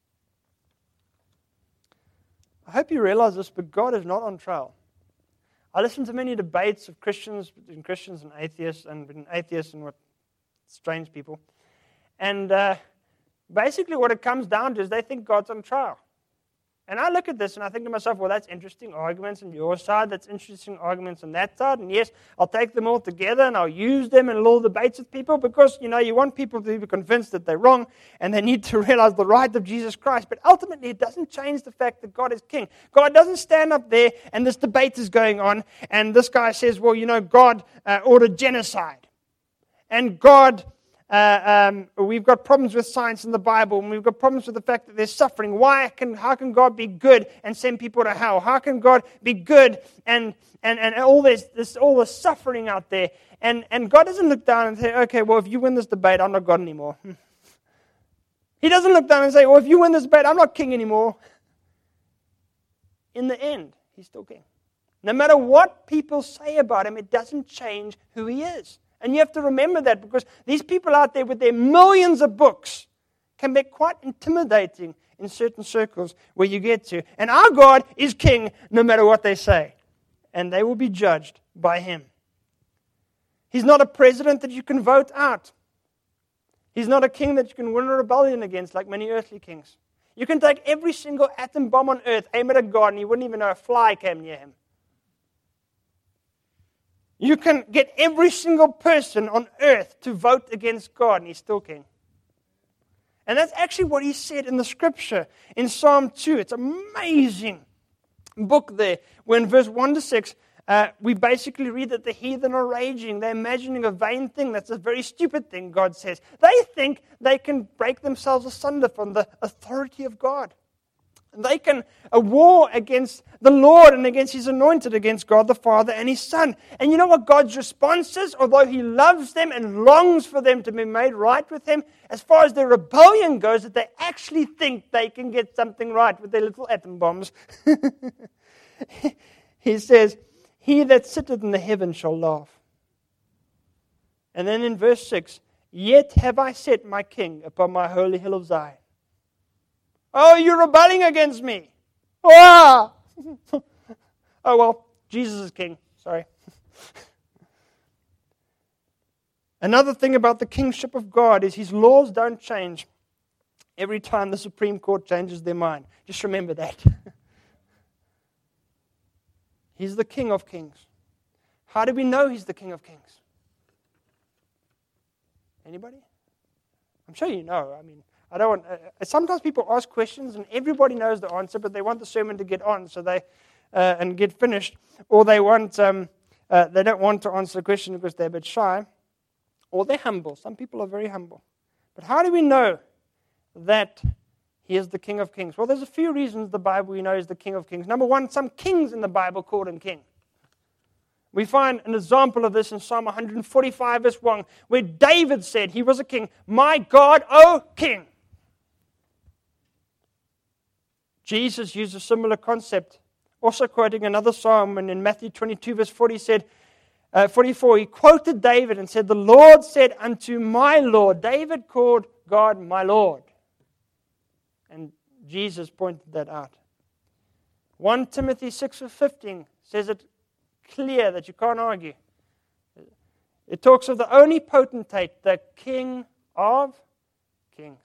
I hope you realize this, but God is not on trial. I listen to many debates of Christians, between Christians and atheists, and between atheists and what strange people. And uh, basically what it comes down to is they think God's on trial. And I look at this and I think to myself, well, that's interesting arguments on your side, that's interesting arguments on that side, and yes, I'll take them all together and I'll use them in little debates with people because, you know, you want people to be convinced that they're wrong and they need to realize the right of Jesus Christ. But ultimately, it doesn't change the fact that God is king. God doesn't stand up there and this debate is going on and this guy says, well, you know, God uh, ordered genocide. And God... Uh, um, we've got problems with science in the Bible, and we've got problems with the fact that there's suffering. Why can, how can God be good and send people to hell? How can God be good and and, and all this, this all this suffering out there? And and God doesn't look down and say, okay, well, if you win this debate, I'm not God anymore. He doesn't look down and say, well, if you win this debate, I'm not king anymore. In the end, he's still king. No matter what people say about him, it doesn't change who he is. And you have to remember that because these people out there with their millions of books can be quite intimidating in certain circles where you get to. And our God is king no matter what they say. And they will be judged by him. He's not a president that you can vote out. He's not a king that you can win a rebellion against like many earthly kings. You can take every single atom bomb on earth, aim it at God, and you wouldn't even know a fly came near him. You can get every single person on earth to vote against God, and he's still king. And that's actually what he said in the scripture in Psalm two. It's an amazing book there, where in verse one to six, uh, we basically read that the heathen are raging. They're imagining a vain thing. That's a very stupid thing, God says. They think they can break themselves asunder from the authority of God. They can a war against the Lord and against his anointed, against God the Father and his Son. And you know what God's response is? Although he loves them and longs for them to be made right with him, as far as their rebellion goes, that they actually think they can get something right with their little atom bombs. He says, he that sitteth in the heavens shall laugh. And then in verse six, yet have I set my king upon my holy hill of Zion. Oh, you're rebelling against me. Ah! Oh, well, Jesus is king. Sorry. Another thing about the kingship of God is his laws don't change every time the Supreme Court changes their mind. Just remember that. He's the King of Kings. How do we know he's the King of Kings? Anybody? I'm sure you know. I mean, I don't want, uh, sometimes people ask questions and everybody knows the answer, but they want the sermon to get on so they uh, and get finished, or they want um, uh, they don't want to answer the question because they're a bit shy, or they're humble. Some people are very humble. But how do we know that he is the King of Kings? Well, there's a few reasons the Bible we know is the King of Kings. Number one, some kings in the Bible called him king. We find an example of this in Psalm one forty-five, verse one, where David said he was a king. My God, O King. Jesus used a similar concept, also quoting another psalm, and in Matthew twenty-two, verse forty, said, uh, forty-four, he quoted David and said, the Lord said unto my Lord. David called God my Lord. And Jesus pointed that out. First Timothy six, verse fifteen says it clear that you can't argue. It talks of the only potentate, the King of Kings.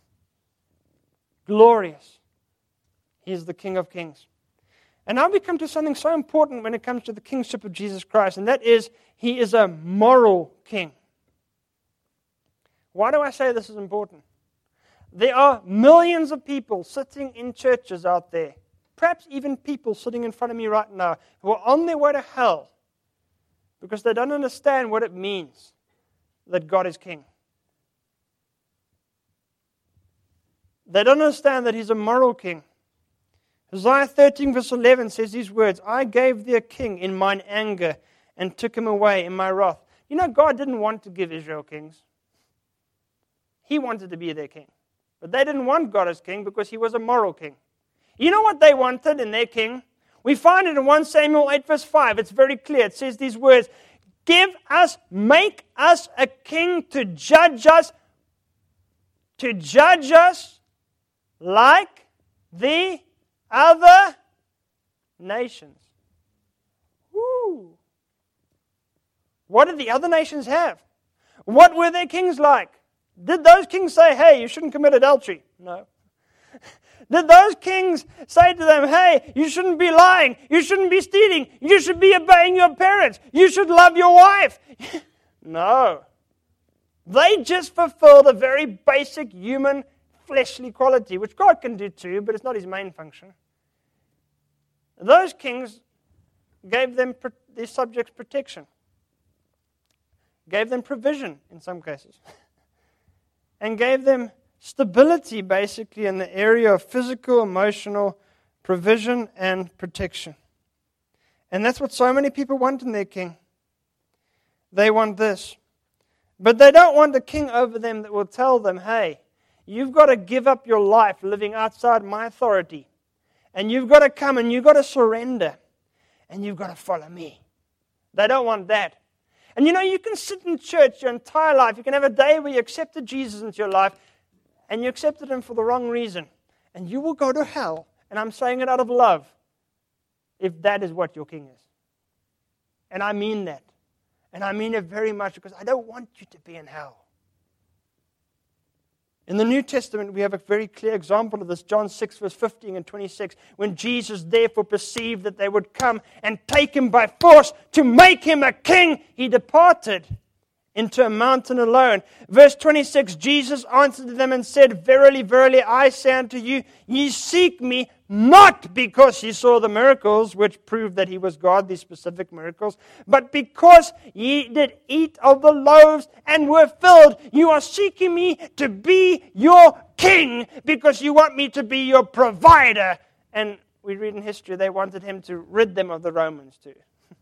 Glorious. He is the King of Kings. And now we come to something so important when it comes to the kingship of Jesus Christ, and that is, he is a moral king. Why do I say this is important? There are millions of people sitting in churches out there, perhaps even people sitting in front of me right now, who are on their way to hell because they don't understand what it means that God is king. They don't understand that he's a moral king. Isaiah thirteen, verse eleven says these words, I gave thee a king in mine anger and took him away in my wrath. You know, God didn't want to give Israel kings. He wanted to be their king. But they didn't want God as king because he was a moral king. You know what they wanted in their king? We find it in First Samuel eight, verse five. It's very clear. It says these words, give us, make us a king to judge us, to judge us like the other nations. Woo. What did the other nations have? What were their kings like? Did those kings say, hey, you shouldn't commit adultery? No. Did those kings say to them, hey, you shouldn't be lying, you shouldn't be stealing, you should be obeying your parents, you should love your wife? No. They just fulfilled a very basic human fleshly quality, which God can do too, but it's not His main function. Those kings gave them their subjects protection, gave them provision in some cases, and gave them stability basically in the area of physical, emotional provision and protection. And that's what so many people want in their king. They want this. But they don't want a king over them that will tell them, hey, you've got to give up your life living outside my authority. And you've got to come and you've got to surrender. And you've got to follow me. They don't want that. And you know, you can sit in church your entire life. You can have a day where you accepted Jesus into your life and you accepted Him for the wrong reason. And you will go to hell. And I'm saying it out of love. If that is what your king is. And I mean that. And I mean it very much because I don't want you to be in hell. In the New Testament, we have a very clear example of this. John six, verse fifteen and twenty-six. When Jesus therefore perceived that they would come and take Him by force to make Him a king, He departed into a mountain alone. Verse twenty-six, Jesus answered them and said, verily, verily, I say unto you, ye seek me not because ye saw the miracles, which proved that He was God, these specific miracles, but because ye did eat of the loaves and were filled. You are seeking me to be your king because you want me to be your provider. And we read in history they wanted Him to rid them of the Romans too.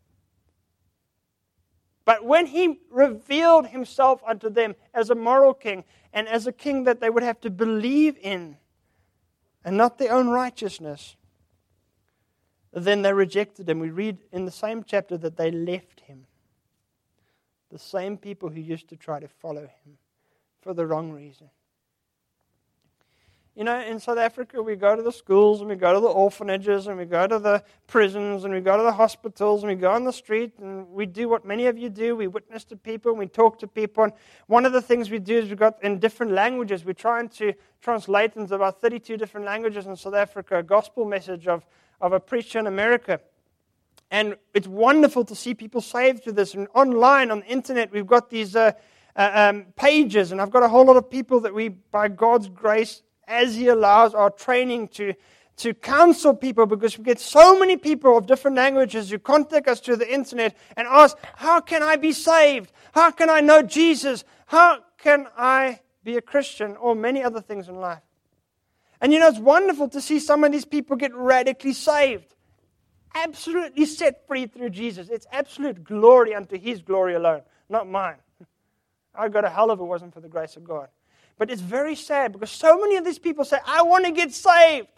But when He revealed Himself unto them as a moral king and as a king that they would have to believe in and not their own righteousness, then they rejected Him. We read in the same chapter that they left Him. The same people who used to try to follow Him for the wrong reason. You know, in South Africa, we go to the schools and we go to the orphanages and we go to the prisons and we go to the hospitals and we go on the street and we do what many of you do. We witness to people and we talk to people. And one of the things we do is we've got in different languages. We're trying to translate into about thirty-two different languages in South Africa a gospel message of, of a preacher in America. And it's wonderful to see people saved through this. And online, on the internet, we've got these uh, uh, um, pages. And I've got a whole lot of people that we, by God's grace, as He allows our training to, to counsel people, because we get so many people of different languages who contact us through the internet and ask, how can I be saved? How can I know Jesus? How can I be a Christian? Or many other things in life. And you know, it's wonderful to see some of these people get radically saved. Absolutely set free through Jesus. It's absolute glory unto His glory alone, not mine. I'd go to hell if it wasn't for the grace of God. But it's very sad because so many of these people say, I want to get saved.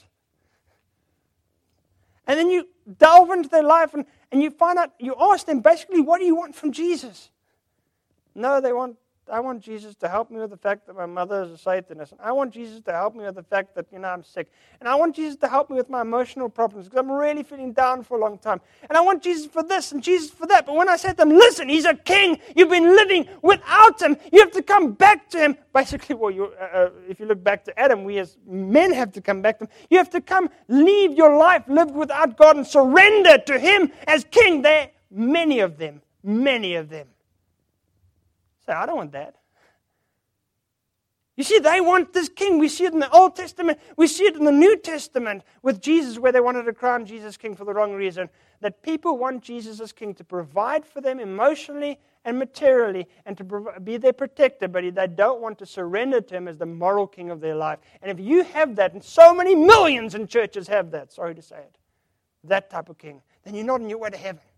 And then you delve into their life and, and you find out, you ask them basically, what do you want from Jesus? No, they want, I want Jesus to help me with the fact that my mother is a Satanist. And I want Jesus to help me with the fact that, you know, I'm sick. And I want Jesus to help me with my emotional problems because I'm really feeling down for a long time. And I want Jesus for this and Jesus for that. But when I said to them, listen, He's a king. You've been living without Him. You have to come back to Him. Basically, well, you, uh, if you look back to Adam, we as men have to come back to Him. You have to come, leave your life lived without God and surrender to Him as king. There, many of them, many of them. Say, I don't want that. You see, they want this king. We see it in the Old Testament. We see it in the New Testament with Jesus, where they wanted to crown Jesus king for the wrong reason. That people want Jesus as king to provide for them emotionally and materially and to prov- be their protector, but they don't want to surrender to Him as the moral king of their life. And if you have that, and so many millions in churches have that, sorry to say it, that type of king, then you're not on your way to heaven.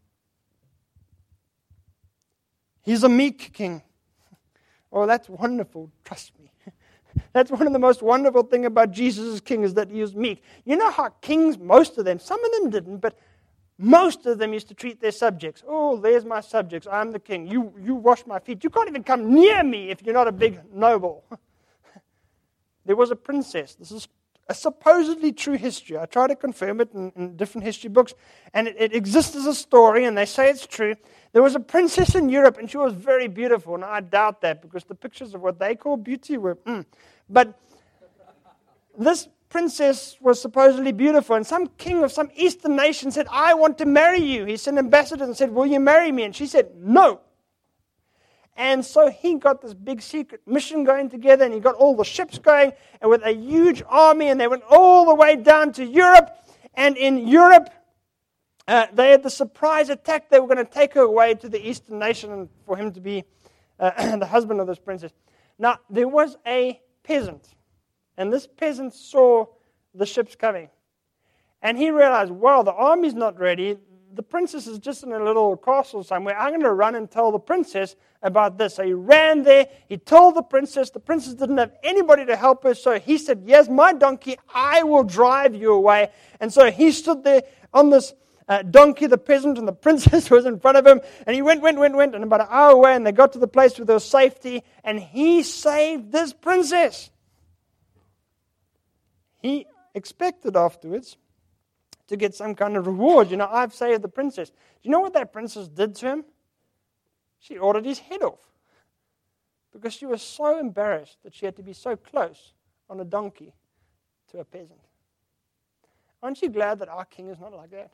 He's a meek king. Oh, that's wonderful. Trust me. That's one of the most wonderful things about Jesus as king is that He is meek. You know how kings, most of them, some of them didn't, but most of them used to treat their subjects. Oh, there's my subjects. I'm the king. You, you wash my feet. You can't even come near me if you're not a big noble. There was a princess. This is a supposedly true history. I try to confirm it in, in different history books, and it, it exists as a story, and they say it's true. There was a princess in Europe, and she was very beautiful, and I doubt that because the pictures of what they call beauty were, mm. But this princess was supposedly beautiful, and some king of some eastern nation said, I want to marry you. He sent ambassadors and said, will you marry me? And she said, no. And so he got this big secret mission going together, and he got all the ships going, and with a huge army, and they went all the way down to Europe. And in Europe, uh, they had the surprise attack. They were going to take her away to the eastern nation and for him to be uh, the husband of this princess. Now, there was a peasant, and this peasant saw the ships coming. And he realized, well, the army's not ready. The princess is just in a little castle somewhere. I'm going to run and tell the princess about this. So he ran there. He told the princess. The princess didn't have anybody to help her. So he said, yes, my donkey, I will drive you away. And so he stood there on this uh, donkey, the peasant, and the princess was in front of him. And he went, went, went, went. And about an hour away, and they got to the place where there was safety. And he saved this princess. He expected afterwards to get some kind of reward. You know, I've saved the princess. Do you know what that princess did to him? She ordered his head off because she was so embarrassed that she had to be so close on a donkey to a peasant. Aren't you glad that our king is not like that?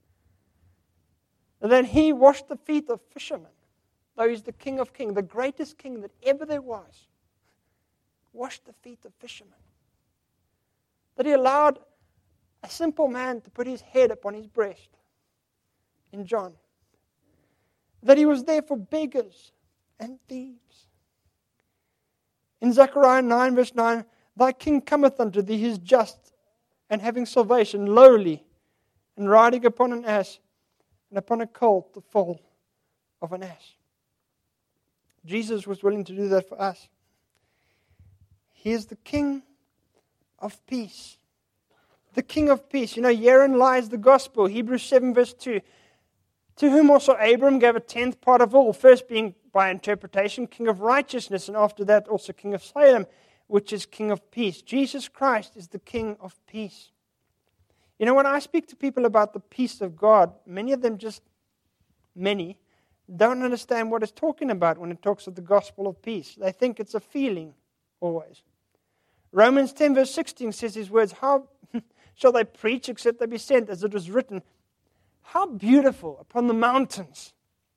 And then he washed the feet of fishermen, though he's the king of kings, the greatest king that ever there was. Washed the feet of fishermen. That he allowed a simple man to put his head upon his breast in John. That he was there for beggars and thieves. In Zechariah nine verse nine, thy king cometh unto thee, he is just and having salvation, lowly, and riding upon an ass, and upon a colt, the foal of an ass. Jesus was willing to do that for us. He is the King of peace. The King of peace. You know, herein lies the gospel. Hebrews seven verse two. To whom also Abram gave a tenth part of all, first being by interpretation King of righteousness, and after that also King of Salem, which is King of peace. Jesus Christ is the King of peace. You know, when I speak to people about the peace of God, many of them just, many, don't understand what it's talking about when it talks of the gospel of peace. They think it's a feeling, always. Romans ten verse sixteen says these words, how shall they preach except they be sent, as it was written, how beautiful upon the mountains.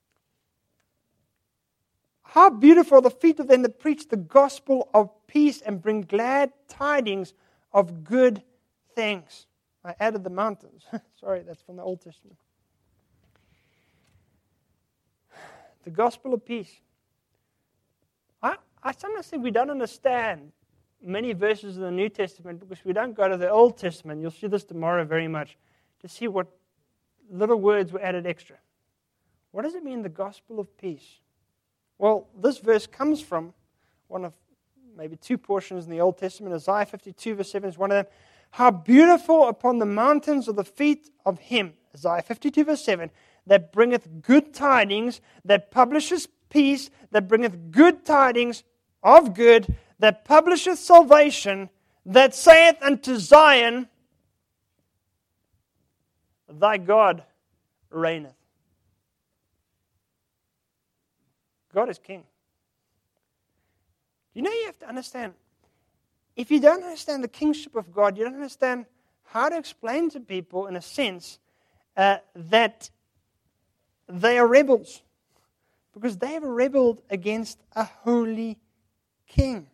How beautiful are the feet of them that preach the gospel of peace and bring glad tidings of good things. I added the mountains. Sorry, that's from the Old Testament. The gospel of peace. I, I sometimes think we don't understand many verses in the New Testament because we don't go to the Old Testament. You'll see this tomorrow very much to see what little words were added extra. What does it mean, the gospel of peace? Well, this verse comes from one of maybe two portions in the Old Testament. Isaiah fifty-two verse seven is one of them. How beautiful upon the mountains are the feet of him, Isaiah fifty-two verse seven, that bringeth good tidings, that publisheth peace, that bringeth good tidings of good, that publisheth salvation, that saith unto Zion, thy God reigneth. God is king. You know, you have to understand, if you don't understand the kingship of God, you don't understand how to explain to people, in a sense, uh, that they are rebels. Because they have rebelled against a holy king.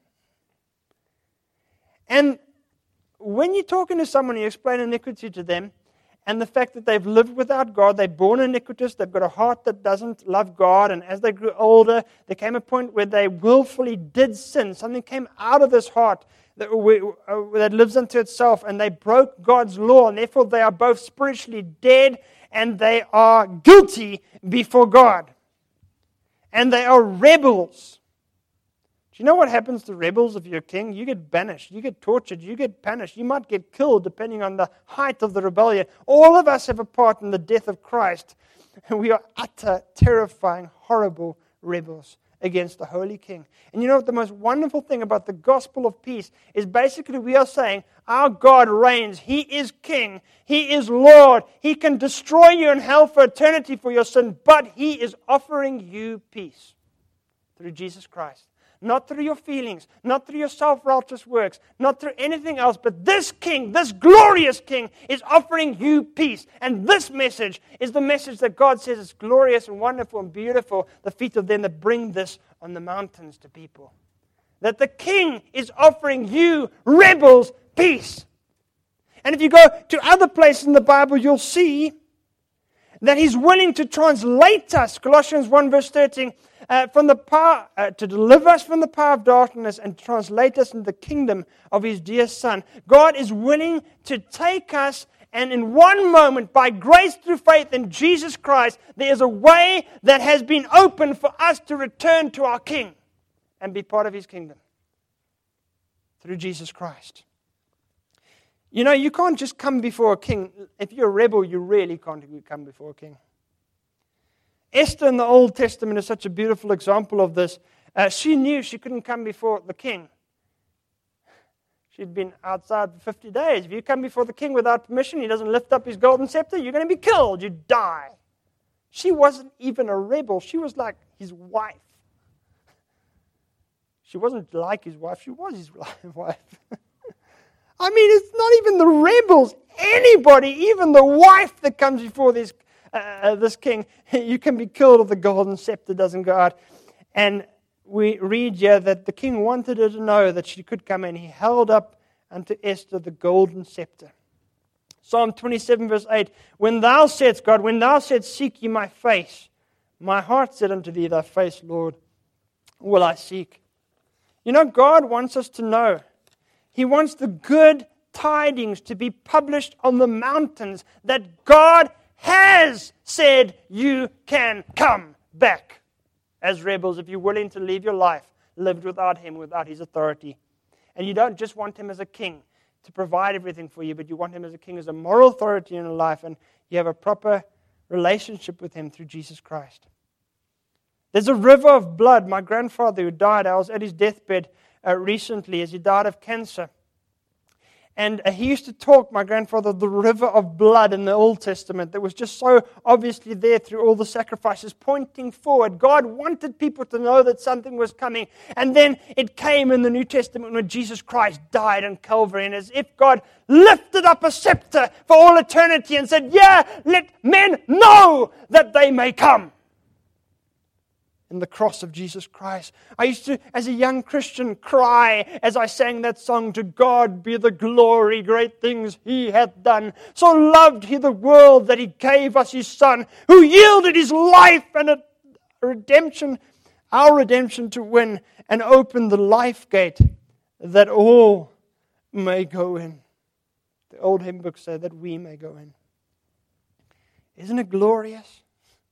And when you're talking to someone, you explain iniquity to them, and the fact that they've lived without God, they're born iniquitous, they've got a heart that doesn't love God, and as they grew older, there came a point where they willfully did sin. Something came out of this heart that, that lives unto itself, and they broke God's law, and therefore they are both spiritually dead, and they are guilty before God. And they are rebels. Do you know what happens to rebels if you're a king? You get banished, you get tortured, you get punished, you might get killed depending on the height of the rebellion. All of us have a part in the death of Christ. We are utter, terrifying, horrible rebels against the holy king. And you know what the most wonderful thing about the gospel of peace is basically we are saying our God reigns. He is king. He is Lord. He can destroy you in hell for eternity for your sin, but He is offering you peace through Jesus Christ. Not through your feelings, not through your self-righteous works, not through anything else, but this King, this glorious King, is offering you peace. And this message is the message that God says is glorious and wonderful and beautiful, the feet of them that bring this on the mountains to people. That the King is offering you, rebels, peace. And if you go to other places in the Bible, you'll see that He's willing to translate us, Colossians one verse thirteen, uh, from the power, uh, to deliver us from the power of darkness and translate us into the kingdom of His dear Son. God is willing to take us, and in one moment, by grace through faith in Jesus Christ, there is a way that has been opened for us to return to our King and be part of His kingdom through Jesus Christ. You know, you can't just come before a king. If you're a rebel, you really can't come before a king. Esther in the Old Testament is such a beautiful example of this. Uh, she knew she couldn't come before the king. She'd been outside for fifty days. If you come before the king without permission, he doesn't lift up his golden scepter, you're going to be killed. You die. She wasn't even a rebel. She was like his wife. She wasn't like his wife. She was his wife. I mean, it's not even the rebels. Anybody, even the wife that comes before this uh, this king, you can be killed if the golden scepter doesn't go out. And we read here that the king wanted her to know that she could come in. He held up unto Esther the golden scepter. Psalm twenty-seven verse eight, when thou saidst, God, when thou saidst, seek ye my face, my heart said unto thee, thy face, Lord, will I seek. You know, God wants us to know. He wants the good tidings to be published on the mountains that God has said you can come back as rebels if you're willing to leave your life lived without Him, without His authority. And you don't just want Him as a king to provide everything for you, but you want Him as a king, as a moral authority in your life, and you have a proper relationship with Him through Jesus Christ. There's a river of blood. My grandfather who died, I was at his deathbed uh, recently as he died of cancer. And uh, he used to talk, my grandfather, the river of blood in the Old Testament that was just so obviously there through all the sacrifices, pointing forward. God wanted people to know that something was coming. And then it came in the New Testament when Jesus Christ died on Calvary. And as if God lifted up a scepter for all eternity and said, yeah, let men know that they may come. In the cross of Jesus Christ. I used to, as a young Christian, cry as I sang that song, to God be the glory, great things He hath done. So loved He the world that He gave us His Son, who yielded His life and a redemption, our redemption to win, and open the life gate that all may go in. The old hymn book said that we may go in. Isn't it glorious?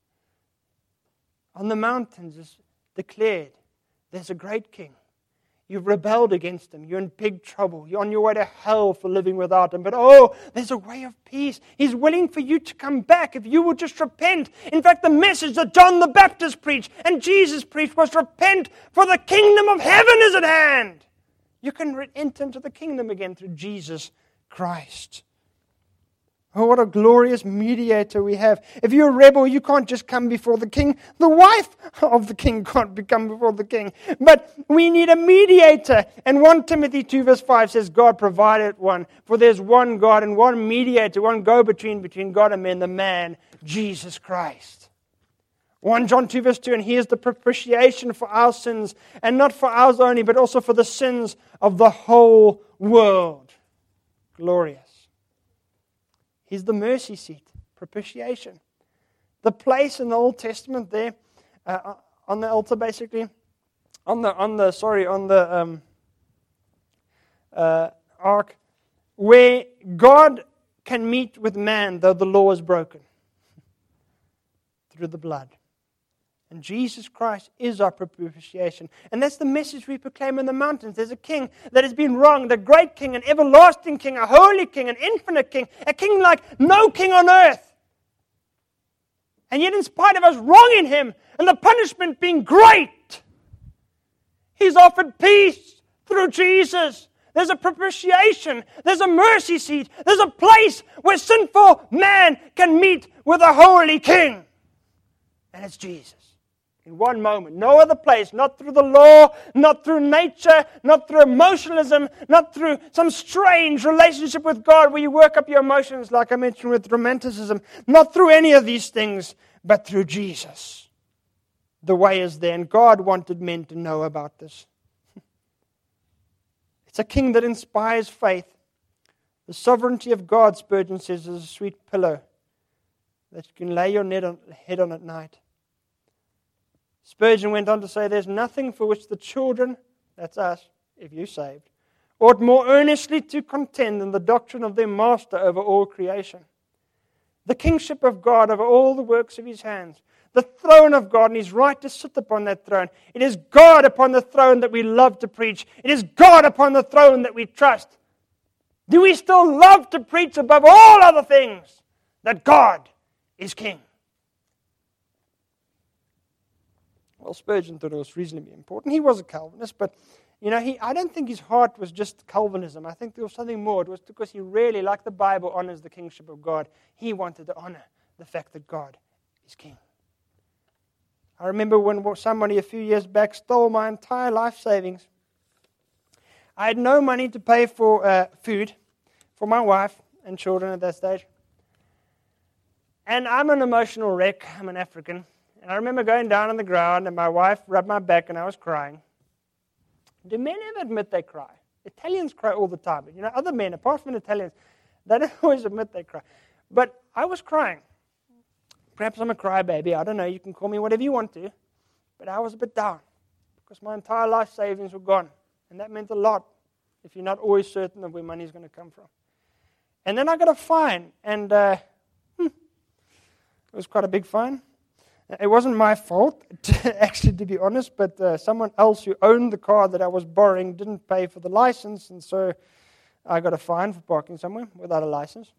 On the mountains is declared, there's a great king. You've rebelled against Him. You're in big trouble. You're on your way to hell for living without Him. But oh, there's a way of peace. He's willing for you to come back if you will just repent. In fact, the message that John the Baptist preached and Jesus preached was repent, for the kingdom of heaven is at hand. You can re- enter into the kingdom again through Jesus Christ. Oh, what a glorious mediator we have. If you're a rebel, you can't just come before the king. The wife of the king can't come before the king. But we need a mediator. And First Timothy two verse five says, God provided one. For there's one God and one mediator, one go-between between God and men, the man, Jesus Christ. First John two verse two, and He is the propitiation for our sins, and not for ours only, but also for the sins of the whole world. Glorious. He's the mercy seat, propitiation. The place in the Old Testament there, uh, on the altar basically, on the, on the sorry, on the um, uh, ark, where God can meet with man, though the law is broken, through the blood. And Jesus Christ is our propitiation. And that's the message we proclaim in the mountains. There's a king that has been wronged, a great king, an everlasting king, a holy king, an infinite king, a king like no king on earth. And yet in spite of us wronging Him and the punishment being great, He's offered peace through Jesus. There's a propitiation. There's a mercy seat. There's a place where sinful man can meet with a holy King. And it's Jesus. In one moment. No other place. Not through the law. Not through nature. Not through emotionalism. Not through some strange relationship with God where you work up your emotions like I mentioned with romanticism. Not through any of these things. But through Jesus. The way is there. And God wanted men to know about this. It's a king that inspires faith. The sovereignty of God, Spurgeon says, is a sweet pillow that you can lay your head on at night. Spurgeon went on to say, there's nothing for which the children, that's us, if you're saved, ought more earnestly to contend than the doctrine of their master over all creation. The kingship of God over all the works of his hands. The throne of God and his right to sit upon that throne. It is God upon the throne that we love to preach. It is God upon the throne that we trust. Do we still love to preach above all other things that God is King? Well, Spurgeon thought it was reasonably important. He was a Calvinist, but you know, he I don't think his heart was just Calvinism. I think there was something more. It was because he really, like the Bible, honors the kingship of God. He wanted to honor the fact that God is King. I remember when somebody a few years back stole my entire life savings. I had no money to pay for uh, food for my wife and children at that stage. And I'm an emotional wreck. I'm an African. And I remember going down on the ground and my wife rubbed my back and I was crying. Do men ever admit they cry? Italians cry all the time. You know, other men, apart from Italians, they don't always admit they cry. But I was crying. Perhaps I'm a crybaby. I don't know. You can call me whatever you want to. But I was a bit down because my entire life savings were gone. And that meant a lot if you're not always certain of where money is going to come from. And then I got a fine. And uh, hmm, it was quite a big fine. It wasn't my fault, actually, to be honest. But uh, someone else who owned the car that I was borrowing didn't pay for the license. And so I got a fine for parking somewhere without a license.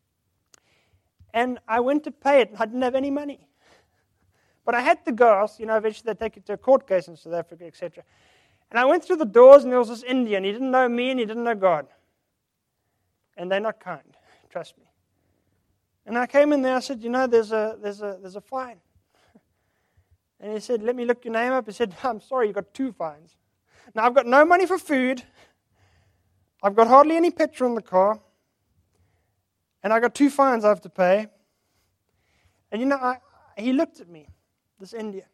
And I went to pay it, and I didn't have any money. But I had to go, you know, eventually they take it to a court case in South Africa, et cetera. And I went through the doors, and there was this Indian. He didn't know me, and he didn't know God. And they're not kind, trust me. And I came in there, I said, you know, there's a there's a, there's a fine. And he said, let me look your name up. He said, I'm sorry, you've got two fines. Now, I've got no money for food. I've got hardly any petrol in the car. And I got two fines I have to pay. And you know, I, he looked at me, this Indian.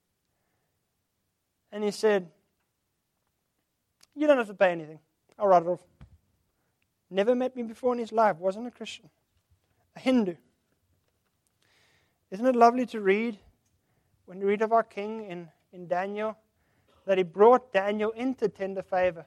And he said, you don't have to pay anything. I'll write it off. Never met me before in his life. Wasn't a Christian. A Hindu. Isn't it lovely to read, when you read of our king in, in Daniel, that he brought Daniel into tender favor.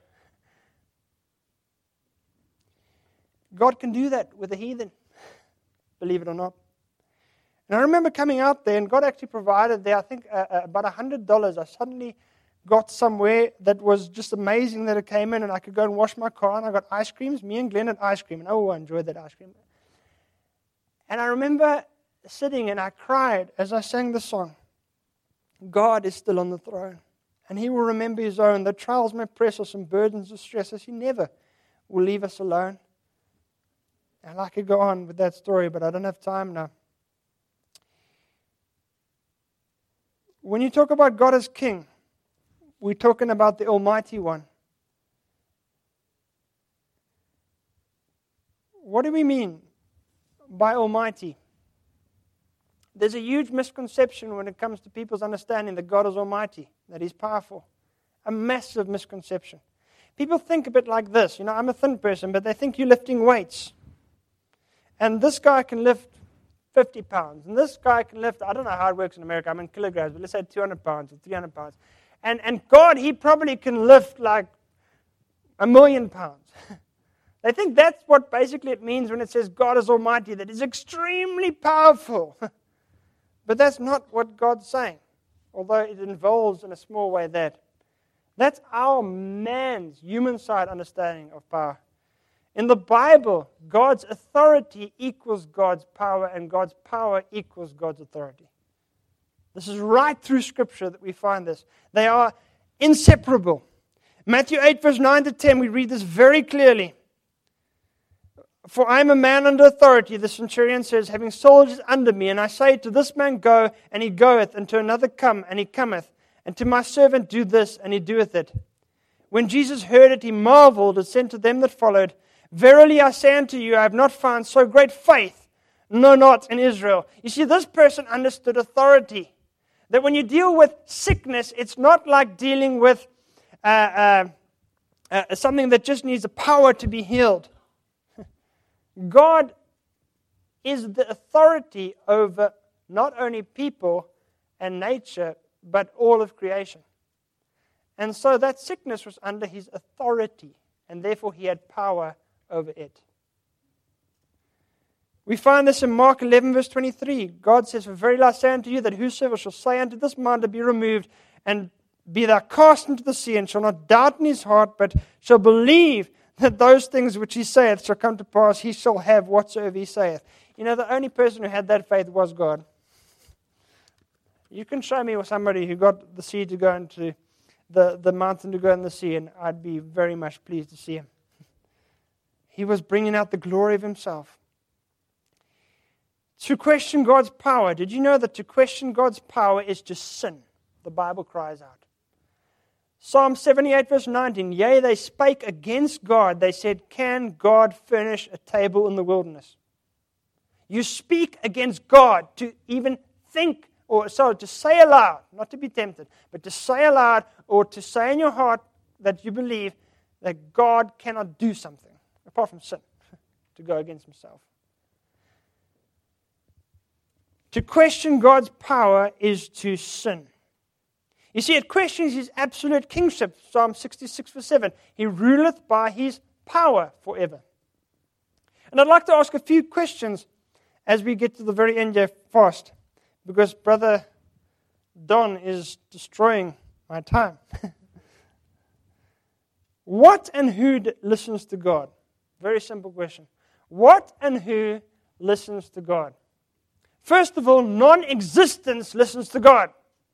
God can do that with a heathen, believe it or not. And I remember coming out there, and God actually provided there, I think, uh, uh, about one hundred dollars. I suddenly got somewhere that was just amazing that it came in, and I could go and wash my car, and I got ice creams. Me and Glenn had ice cream, and oh, I enjoyed that ice cream. And I remember sitting, and I cried as I sang the song. God is still on the throne, and He will remember His own. The trials may press us and burdens distress us. He never will leave us alone. And I could go on with that story, but I don't have time now. When you talk about God as King, we're talking about the Almighty One. What do we mean by Almighty? There's a huge misconception when it comes to people's understanding that God is Almighty, that He's powerful. A massive misconception. People think a bit like this. You know, I'm a thin person, but they think you're lifting weights. And this guy can lift fifty pounds. And this guy can lift, I don't know how it works in America, I'm in kilograms, but let's say two hundred pounds or three hundred pounds. And, and God, He probably can lift like a million pounds. They think that's what basically it means when it says God is Almighty, that He's extremely powerful. But that's not what God's saying, although it involves in a small way that. That's our man's, human side understanding of power. In the Bible, God's authority equals God's power, and God's power equals God's authority. This is right through Scripture that we find this. They are inseparable. Matthew eight, verse nine to ten, we read this very clearly. For I am a man under authority, the centurion says, having soldiers under me, and I say to this man, go, and he goeth, and to another, come, and he cometh, and to my servant, do this, and he doeth it. When Jesus heard it, he marveled, and said to them that followed, verily I say unto you, I have not found so great faith, no, not in Israel. You see, this person understood authority. That when you deal with sickness, it's not like dealing with uh, uh, uh, something that just needs the power to be healed. God is the authority over not only people and nature, but all of creation. And so that sickness was under his authority, and therefore he had power over it. We find this in Mark eleven, verse twenty-three. God says, for verily I say unto you, that whosoever shall say unto this mountain, be removed, and be thou cast into the sea, and shall not doubt in his heart, but shall believe that those things which he saith shall come to pass, he shall have whatsoever he saith. You know, the only person who had that faith was God. You can show me somebody who got the sea to go into the, the mountain to go in the sea, and I'd be very much pleased to see him. He was bringing out the glory of himself. To question God's power, did you know that to question God's power is to sin? The Bible cries out. Psalm seventy-eight, verse nineteen, yea, they spake against God. They said, can God furnish a table in the wilderness? You speak against God to even think, or so to say aloud, not to be tempted, but to say aloud or to say in your heart that you believe that God cannot do something, apart from sin, to go against himself. To question God's power is to sin. You see, it questions his absolute kingship. Psalm sixty-six, verse seven. He ruleth by his power forever. And I'd like to ask a few questions as we get to the very end here fast, because Brother Don is destroying my time. What and who d- listens to God? Very simple question. What and who listens to God? First of all, non-existence listens to God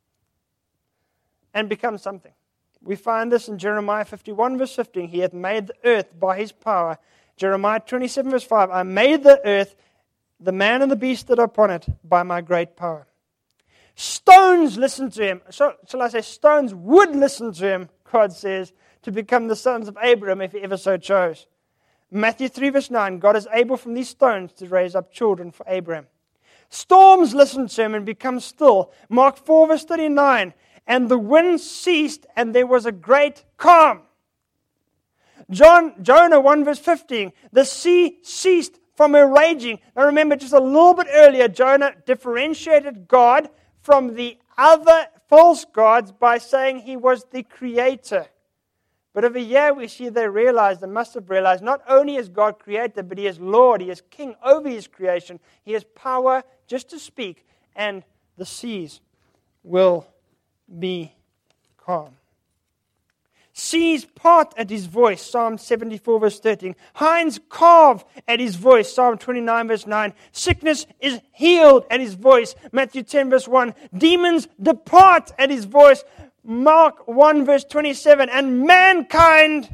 and becomes something. We find this in Jeremiah fifty-one, verse fifteen. He hath made the earth by his power. Jeremiah twenty-seven, verse five. I made the earth, the man and the beast that are upon it, by my great power. Stones listen to him. So, shall I say, stones would listen to him, God says, to become the sons of Abraham if he ever so chose. Matthew three, verse nine. God is able from these stones to raise up children for Abraham. Storms listen to him and become still. Mark four, verse thirty-nine. And the wind ceased, and there was a great calm. John, Jonah one, verse fifteen. The sea ceased from her raging. Now remember, just a little bit earlier, Jonah differentiated God from the other false gods by saying he was the creator. But over here we see they realized, they must have realized, not only is God creator, but he is Lord, he is king over his creation. He has power just to speak, and the seas will be calm. Seas part at his voice, Psalm seventy-four, verse thirteen. Hinds calve at his voice, Psalm twenty-nine, verse nine. Sickness is healed at his voice, Matthew ten, verse one. Demons depart at his voice, Mark one, verse twenty-seven. And mankind,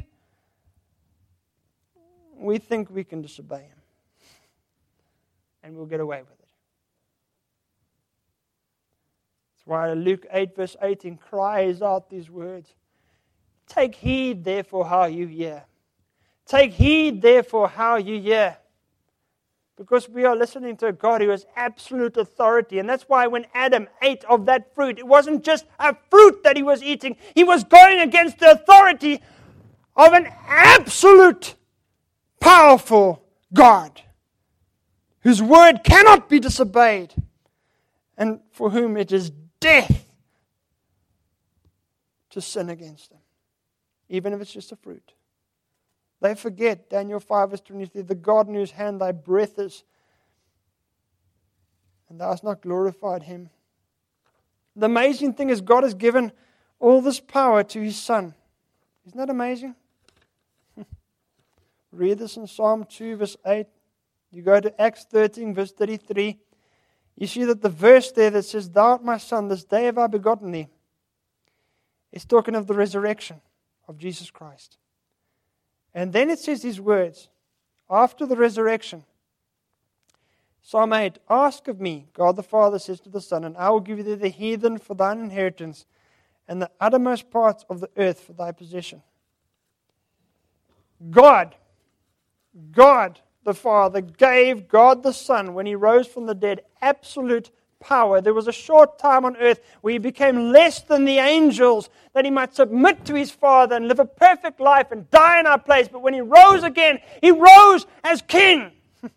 we think we can disobey him, and we'll get away with it. That's why Luke eight, verse eighteen cries out these words. Take heed, therefore, how you hear. Take heed, therefore, how you hear. Because we are listening to a God who has absolute authority. And that's why when Adam ate of that fruit, it wasn't just a fruit that he was eating. He was going against the authority of an absolute, powerful God, whose word cannot be disobeyed, and for whom it is death to sin against him, even if it's just a fruit. They forget, Daniel five, verse twenty-three, the God in whose hand thy breath is, and thou hast not glorified him. The amazing thing is God has given all this power to his Son. Isn't that amazing? Read this in Psalm two, verse eight. You go to Acts thirteen, verse thirty-three. You see that the verse there that says, thou art my Son, this day have I begotten thee. It's talking of the resurrection of Jesus Christ. And then it says these words, after the resurrection. Psalm eight, ask of me, God the Father says to the Son, and I will give thee the heathen for thine inheritance, and the uttermost parts of the earth for thy possession. God, God the Father gave God the Son, when He rose from the dead, absolute power. There was a short time on earth where He became less than the angels, that He might submit to His Father and live a perfect life and die in our place. But when He rose again, He rose as King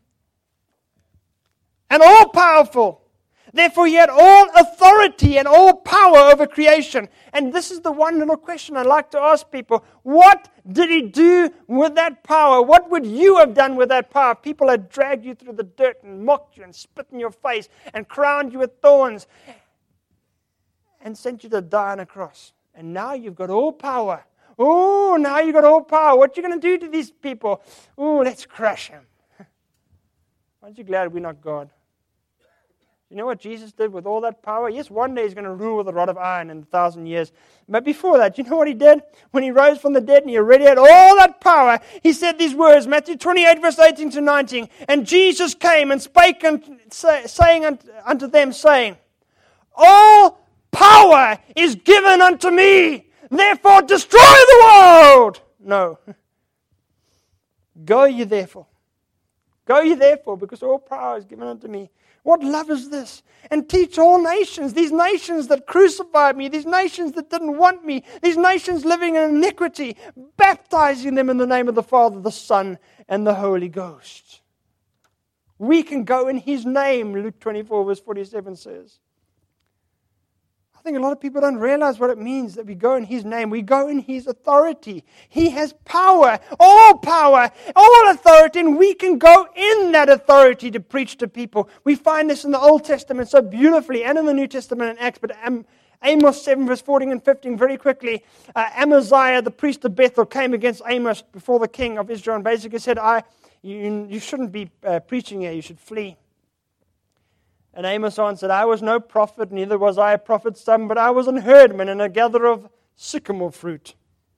and all-powerful. Therefore, He had all authority and all power over creation. And this is the one little question I like to ask people. What did He do with that power? What would you have done with that power? People had dragged you through the dirt and mocked you and spit in your face and crowned you with thorns and sent you to die on a cross. And now you've got all power. Oh, now you've got all power. What are you going to do to these people? Oh, let's crush them. Aren't you glad we're not God? You know what Jesus did with all that power? Yes, one day He's going to rule with a rod of iron in a thousand years. But before that, you know what He did? When He rose from the dead and He already had all that power, He said these words, Matthew twenty-eight, verse eighteen to nineteen. And Jesus came and spake unto, say, saying unto, unto them, saying, all power is given unto me, therefore destroy the world. No. Go ye therefore. Go ye therefore, because all power is given unto me. What love is this? And teach all nations, these nations that crucified me, these nations that didn't want me, these nations living in iniquity, baptizing them in the name of the Father, the Son, and the Holy Ghost. We can go in His name, Luke twenty-four, verse forty-seven says. I think a lot of people don't realize what it means that we go in His name. We go in His authority. He has power, all power, all authority, and we can go in that authority to preach to people. We find this in the Old Testament so beautifully and in the New Testament in Acts, but Am- Amos seven, verse fourteen and fifteen, very quickly, uh, Amaziah, the priest of Bethel, came against Amos before the king of Israel and basically said, I, you, you shouldn't be uh, preaching here, you should flee. And Amos answered, I was no prophet, neither was I a prophet's son, but I was an herdman and a gatherer of sycamore fruit.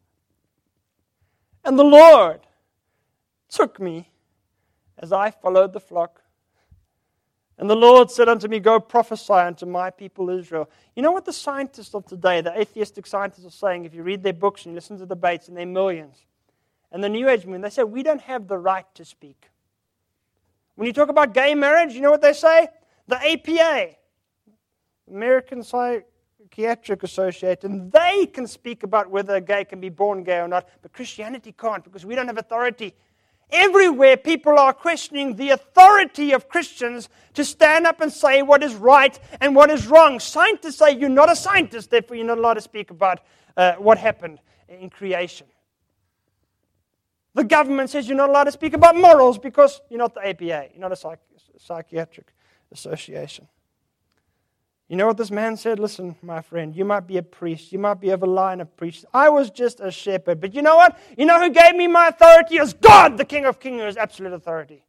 And the Lord took me as I followed the flock. And the Lord said unto me, go prophesy unto my people Israel. You know what the scientists of today, the atheistic scientists are saying, if you read their books and you listen to debates, and they're millions. And the New Age movement, they say, we don't have the right to speak. When you talk about gay marriage, you know what they say? The A P A, American Psychiatric Association, they can speak about whether a gay can be born gay or not, but Christianity can't because we don't have authority. Everywhere people are questioning the authority of Christians to stand up and say what is right and what is wrong. Scientists say you're not a scientist, therefore you're not allowed to speak about uh, what happened in creation. The government says you're not allowed to speak about morals because you're not the A P A, you're not a psych- psychiatric association. You know what this man said? Listen, my friend, you might be a priest. You might be of a line of priests. I was just a shepherd. But you know what? You know who gave me my authority? Is God, the King of Kings, who has absolute authority.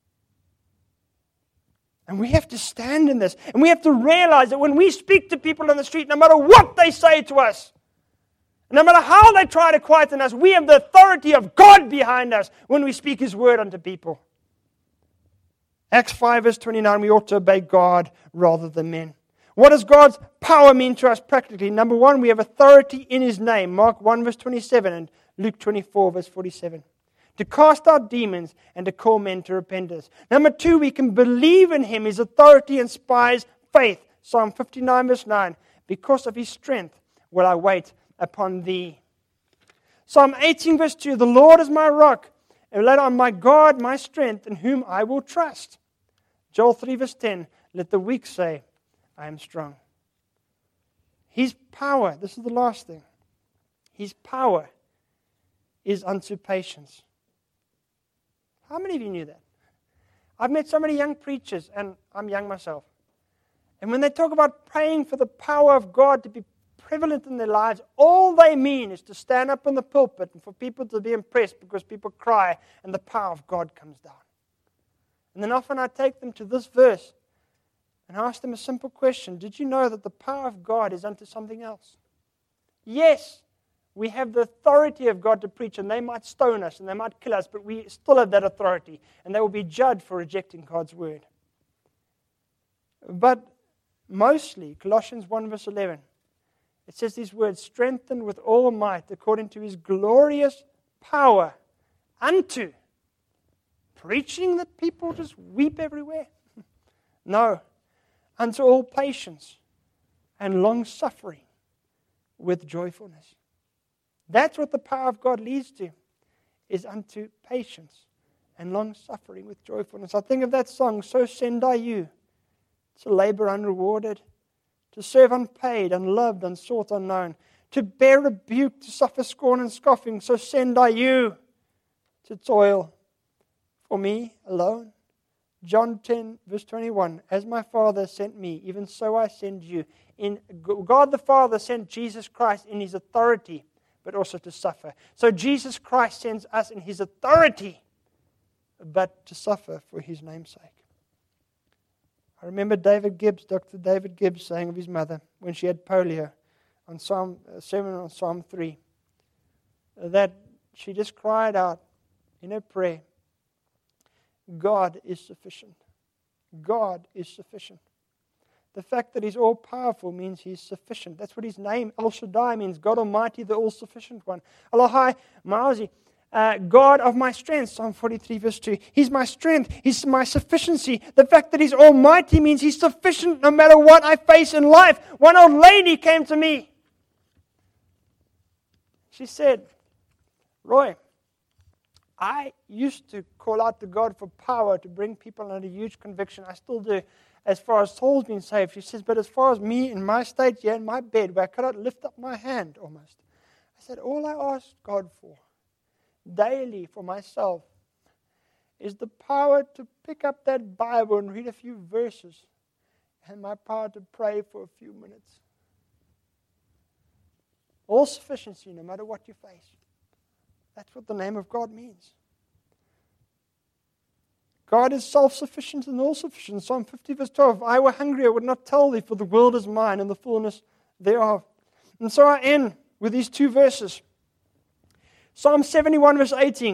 And we have to stand in this. And we have to realize that when we speak to people on the street, no matter what they say to us, no matter how they try to quieten us, we have the authority of God behind us when we speak His word unto people. Acts five, verse twenty-nine, we ought to obey God rather than men. What does God's power mean to us practically? Number one, we have authority in His name. Mark one, verse twenty-seven and Luke twenty-four, verse forty-seven. To cast out demons and to call men to repentance. Number two, we can believe in Him. His authority inspires faith. Psalm fifty-nine, verse nine. Because of His strength will I wait upon Thee. Psalm eighteen, verse two. The Lord is my rock, and later on my God, my strength, in whom I will trust. Joel three, verse ten. Let the weak say, I am strong. His power, this is the last thing. His power is unto patience. How many of you knew that? I've met so many young preachers, and I'm young myself. And when they talk about praying for the power of God to be prevalent in their lives, all they mean is to stand up in the pulpit and for people to be impressed because people cry and the power of God comes down. And then often I take them to this verse and ask them a simple question. Did you know that the power of God is unto something else? Yes, we have the authority of God to preach, and they might stone us and they might kill us, but we still have that authority, and they will be judged for rejecting God's word. But mostly, Colossians one verse eleven, it says these words, strengthened with all might according to his glorious power unto preaching that people just weep everywhere. No, unto all patience and long suffering with joyfulness. That's what the power of God leads to, is unto patience and long suffering with joyfulness. I think of that song, So Send I You, to labor unrewarded, to serve unpaid, unloved, unsought, unknown, to bear rebuke, to suffer scorn and scoffing. So send I you to toil for me alone. John ten, verse twenty-one, as my Father sent me, even so I send you. In God the Father sent Jesus Christ in his authority, but also to suffer. So Jesus Christ sends us in his authority, but to suffer for his name's sake. I remember David Gibbs, Doctor David Gibbs, saying of his mother when she had polio on Psalm seven on Psalm three, that she just cried out in her prayer, God is sufficient. God is sufficient. The fact that he's all-powerful means he's sufficient. That's what his name, El Shaddai, means. God Almighty, the all-sufficient one. Elohai Ma'azi, uh, God of my strength, Psalm forty-three, verse two. He's my strength. He's my sufficiency. The fact that he's almighty means he's sufficient no matter what I face in life. One old lady came to me. She said, Roy, I used to call out to God for power to bring people under huge conviction. I still do, as far as souls being saved. She says, but as far as me in my state here in my bed, where I cannot lift up my hand almost. I said, all I ask God for, daily for myself, is the power to pick up that Bible and read a few verses, and my power to pray for a few minutes. All sufficiency, no matter what you face. That's what the name of God means. God is self-sufficient and all-sufficient. Psalm fifty verse twelve, if I were hungry, I would not tell thee, for the world is mine and the fullness thereof. And so I end with these two verses. Psalm seventy-one verse eighteen.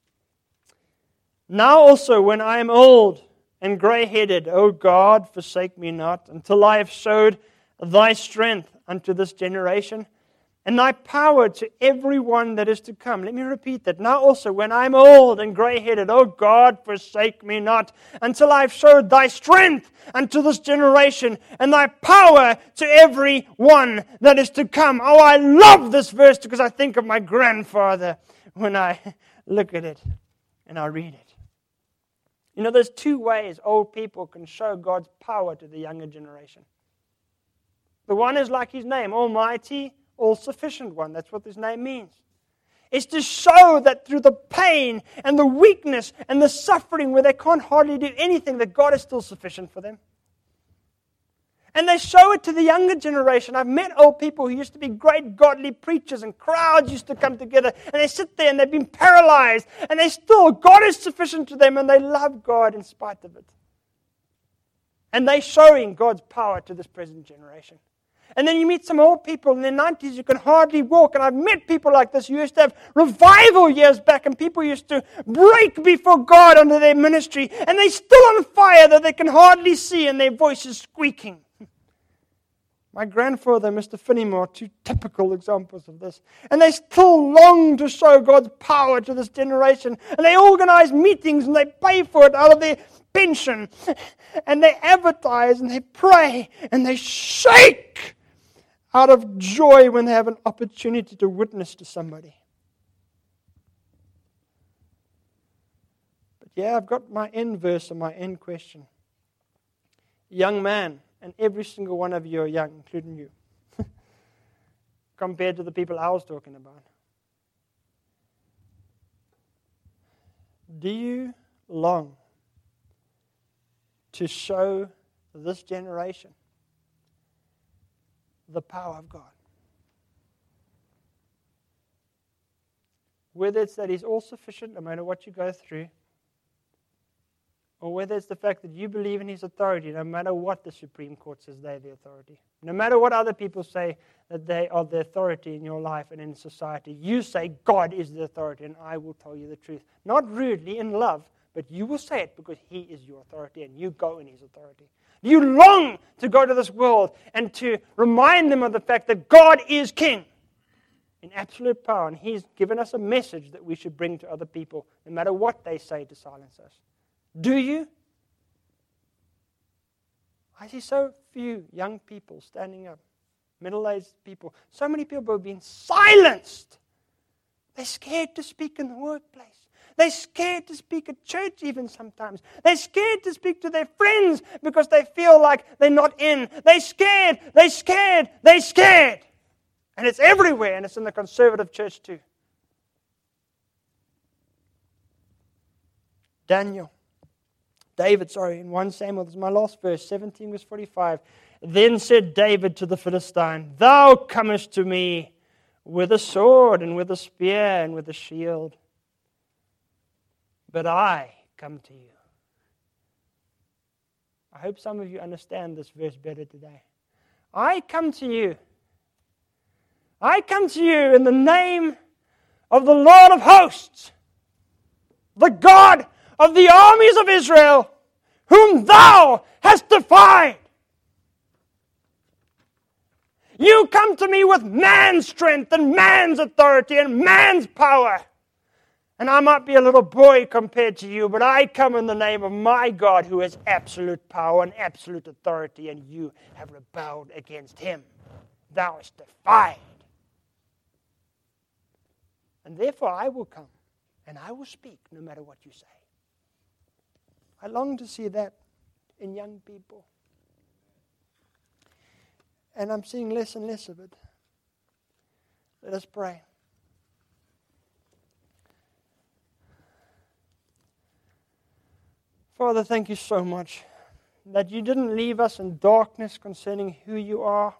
Now also when I am old and grey-headed, O God, forsake me not, until I have showed thy strength unto this generation, and thy power to every one that is to come. Let me repeat that. Now also, when I am old and grey-headed, O God, forsake me not, until I have showed thy strength unto this generation, and thy power to every one that is to come. Oh, I love this verse because I think of my grandfather when I look at it and I read it. You know, there's two ways old people can show God's power to the younger generation. The one is like his name, Almighty, all-sufficient one. That's what his name means. It's to show that through the pain and the weakness and the suffering where they can't hardly do anything, that God is still sufficient for them. And they show it to the younger generation. I've met old people who used to be great godly preachers, and crowds used to come together, and they sit there and they've been paralyzed, and they still, God is sufficient to them, and they love God in spite of it. And they're showing God's power to this present generation. And then you meet some old people in their nineties who can hardly walk. And I've met people like this who used to have revival years back, and people used to break before God under their ministry. And they're still on fire that they can hardly see, and their voice is squeaking. My grandfather, Mister Finney, two typical examples of this. And they still long to show God's power to this generation. And they organize meetings and they pay for it out of their pension. And they advertise and they pray and they shake out of joy when they have an opportunity to witness to somebody. But yeah, I've got my end verse and my end question. Young man, and every single one of you are young, including you, compared to the people I was talking about. Do you long to show this generation the power of God? Whether it's that He's all sufficient no matter what you go through, or whether it's the fact that you believe in His authority, no matter what the Supreme Court says they're the authority. No matter what other people say that they are the authority in your life and in society, you say God is the authority, and I will tell you the truth. Not rudely, in love, but you will say it because He is your authority and you go in His authority. You long to go to this world and to remind them of the fact that God is King in absolute power, and He's given us a message that we should bring to other people, no matter what they say to silence us. Do you? I see so few young people standing up, middle-aged people. So many people are being silenced. They're scared to speak in the workplace. They're scared to speak at church even sometimes. They're scared to speak to their friends because they feel like they're not in. They're scared, they're scared, they're scared. And it's everywhere, and it's in the conservative church too. Daniel. David, sorry, in First Samuel, this is my last verse, seventeen verse forty-five. Then said David to the Philistine, Thou comest to me with a sword and with a spear and with a shield, but I come to you. I hope some of you understand this verse better today. I come to you. I come to you in the name of the Lord of hosts, the God of the armies of Israel, whom thou hast defied. You come to me with man's strength and man's authority and man's power. And I might be a little boy compared to you, but I come in the name of my God who has absolute power and absolute authority, and you have rebelled against Him. Thou hast defied. And therefore I will come and I will speak no matter what you say. I long to see that in young people. And I'm seeing less and less of it. Let us pray. Father, thank you so much that you didn't leave us in darkness concerning who you are.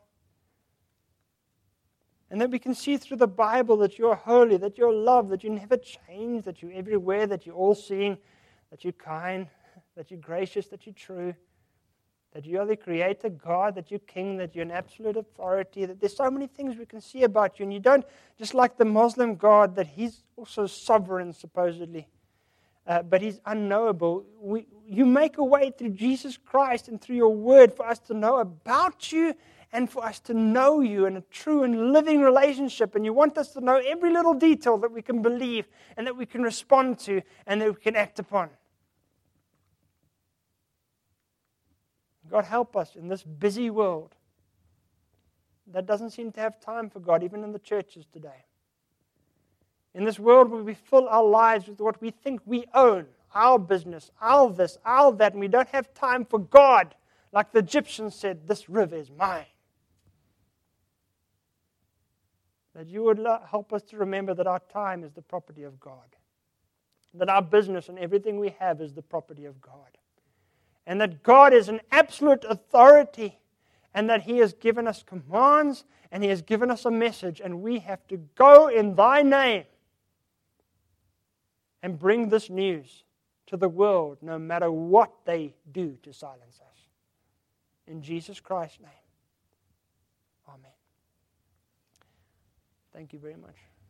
And that we can see through the Bible that you're holy, that you're loved, that you never change, that you're everywhere, that you're all-seeing, that you're kind, that you're gracious, that you're true, that you are the Creator God, that you're King, that you're an absolute authority, that there's so many things we can see about you. And you don't, just like the Muslim God, that He's also sovereign, supposedly, uh, but He's unknowable. We, you make a way through Jesus Christ and through your word for us to know about you and for us to know you in a true and living relationship. And you want us to know every little detail that we can believe and that we can respond to and that we can act upon. God, help us in this busy world that doesn't seem to have time for God, even in the churches today. In this world where we fill our lives with what we think we own, our business, our this, our that, and we don't have time for God. Like the Egyptians said, this river is mine. That you would help us to remember that our time is the property of God. That our business and everything we have is the property of God. And that God is an absolute authority, and that He has given us commands, and He has given us a message, and we have to go in Thy name and bring this news to the world, no matter what they do to silence us. In Jesus Christ's name, amen. Thank you very much.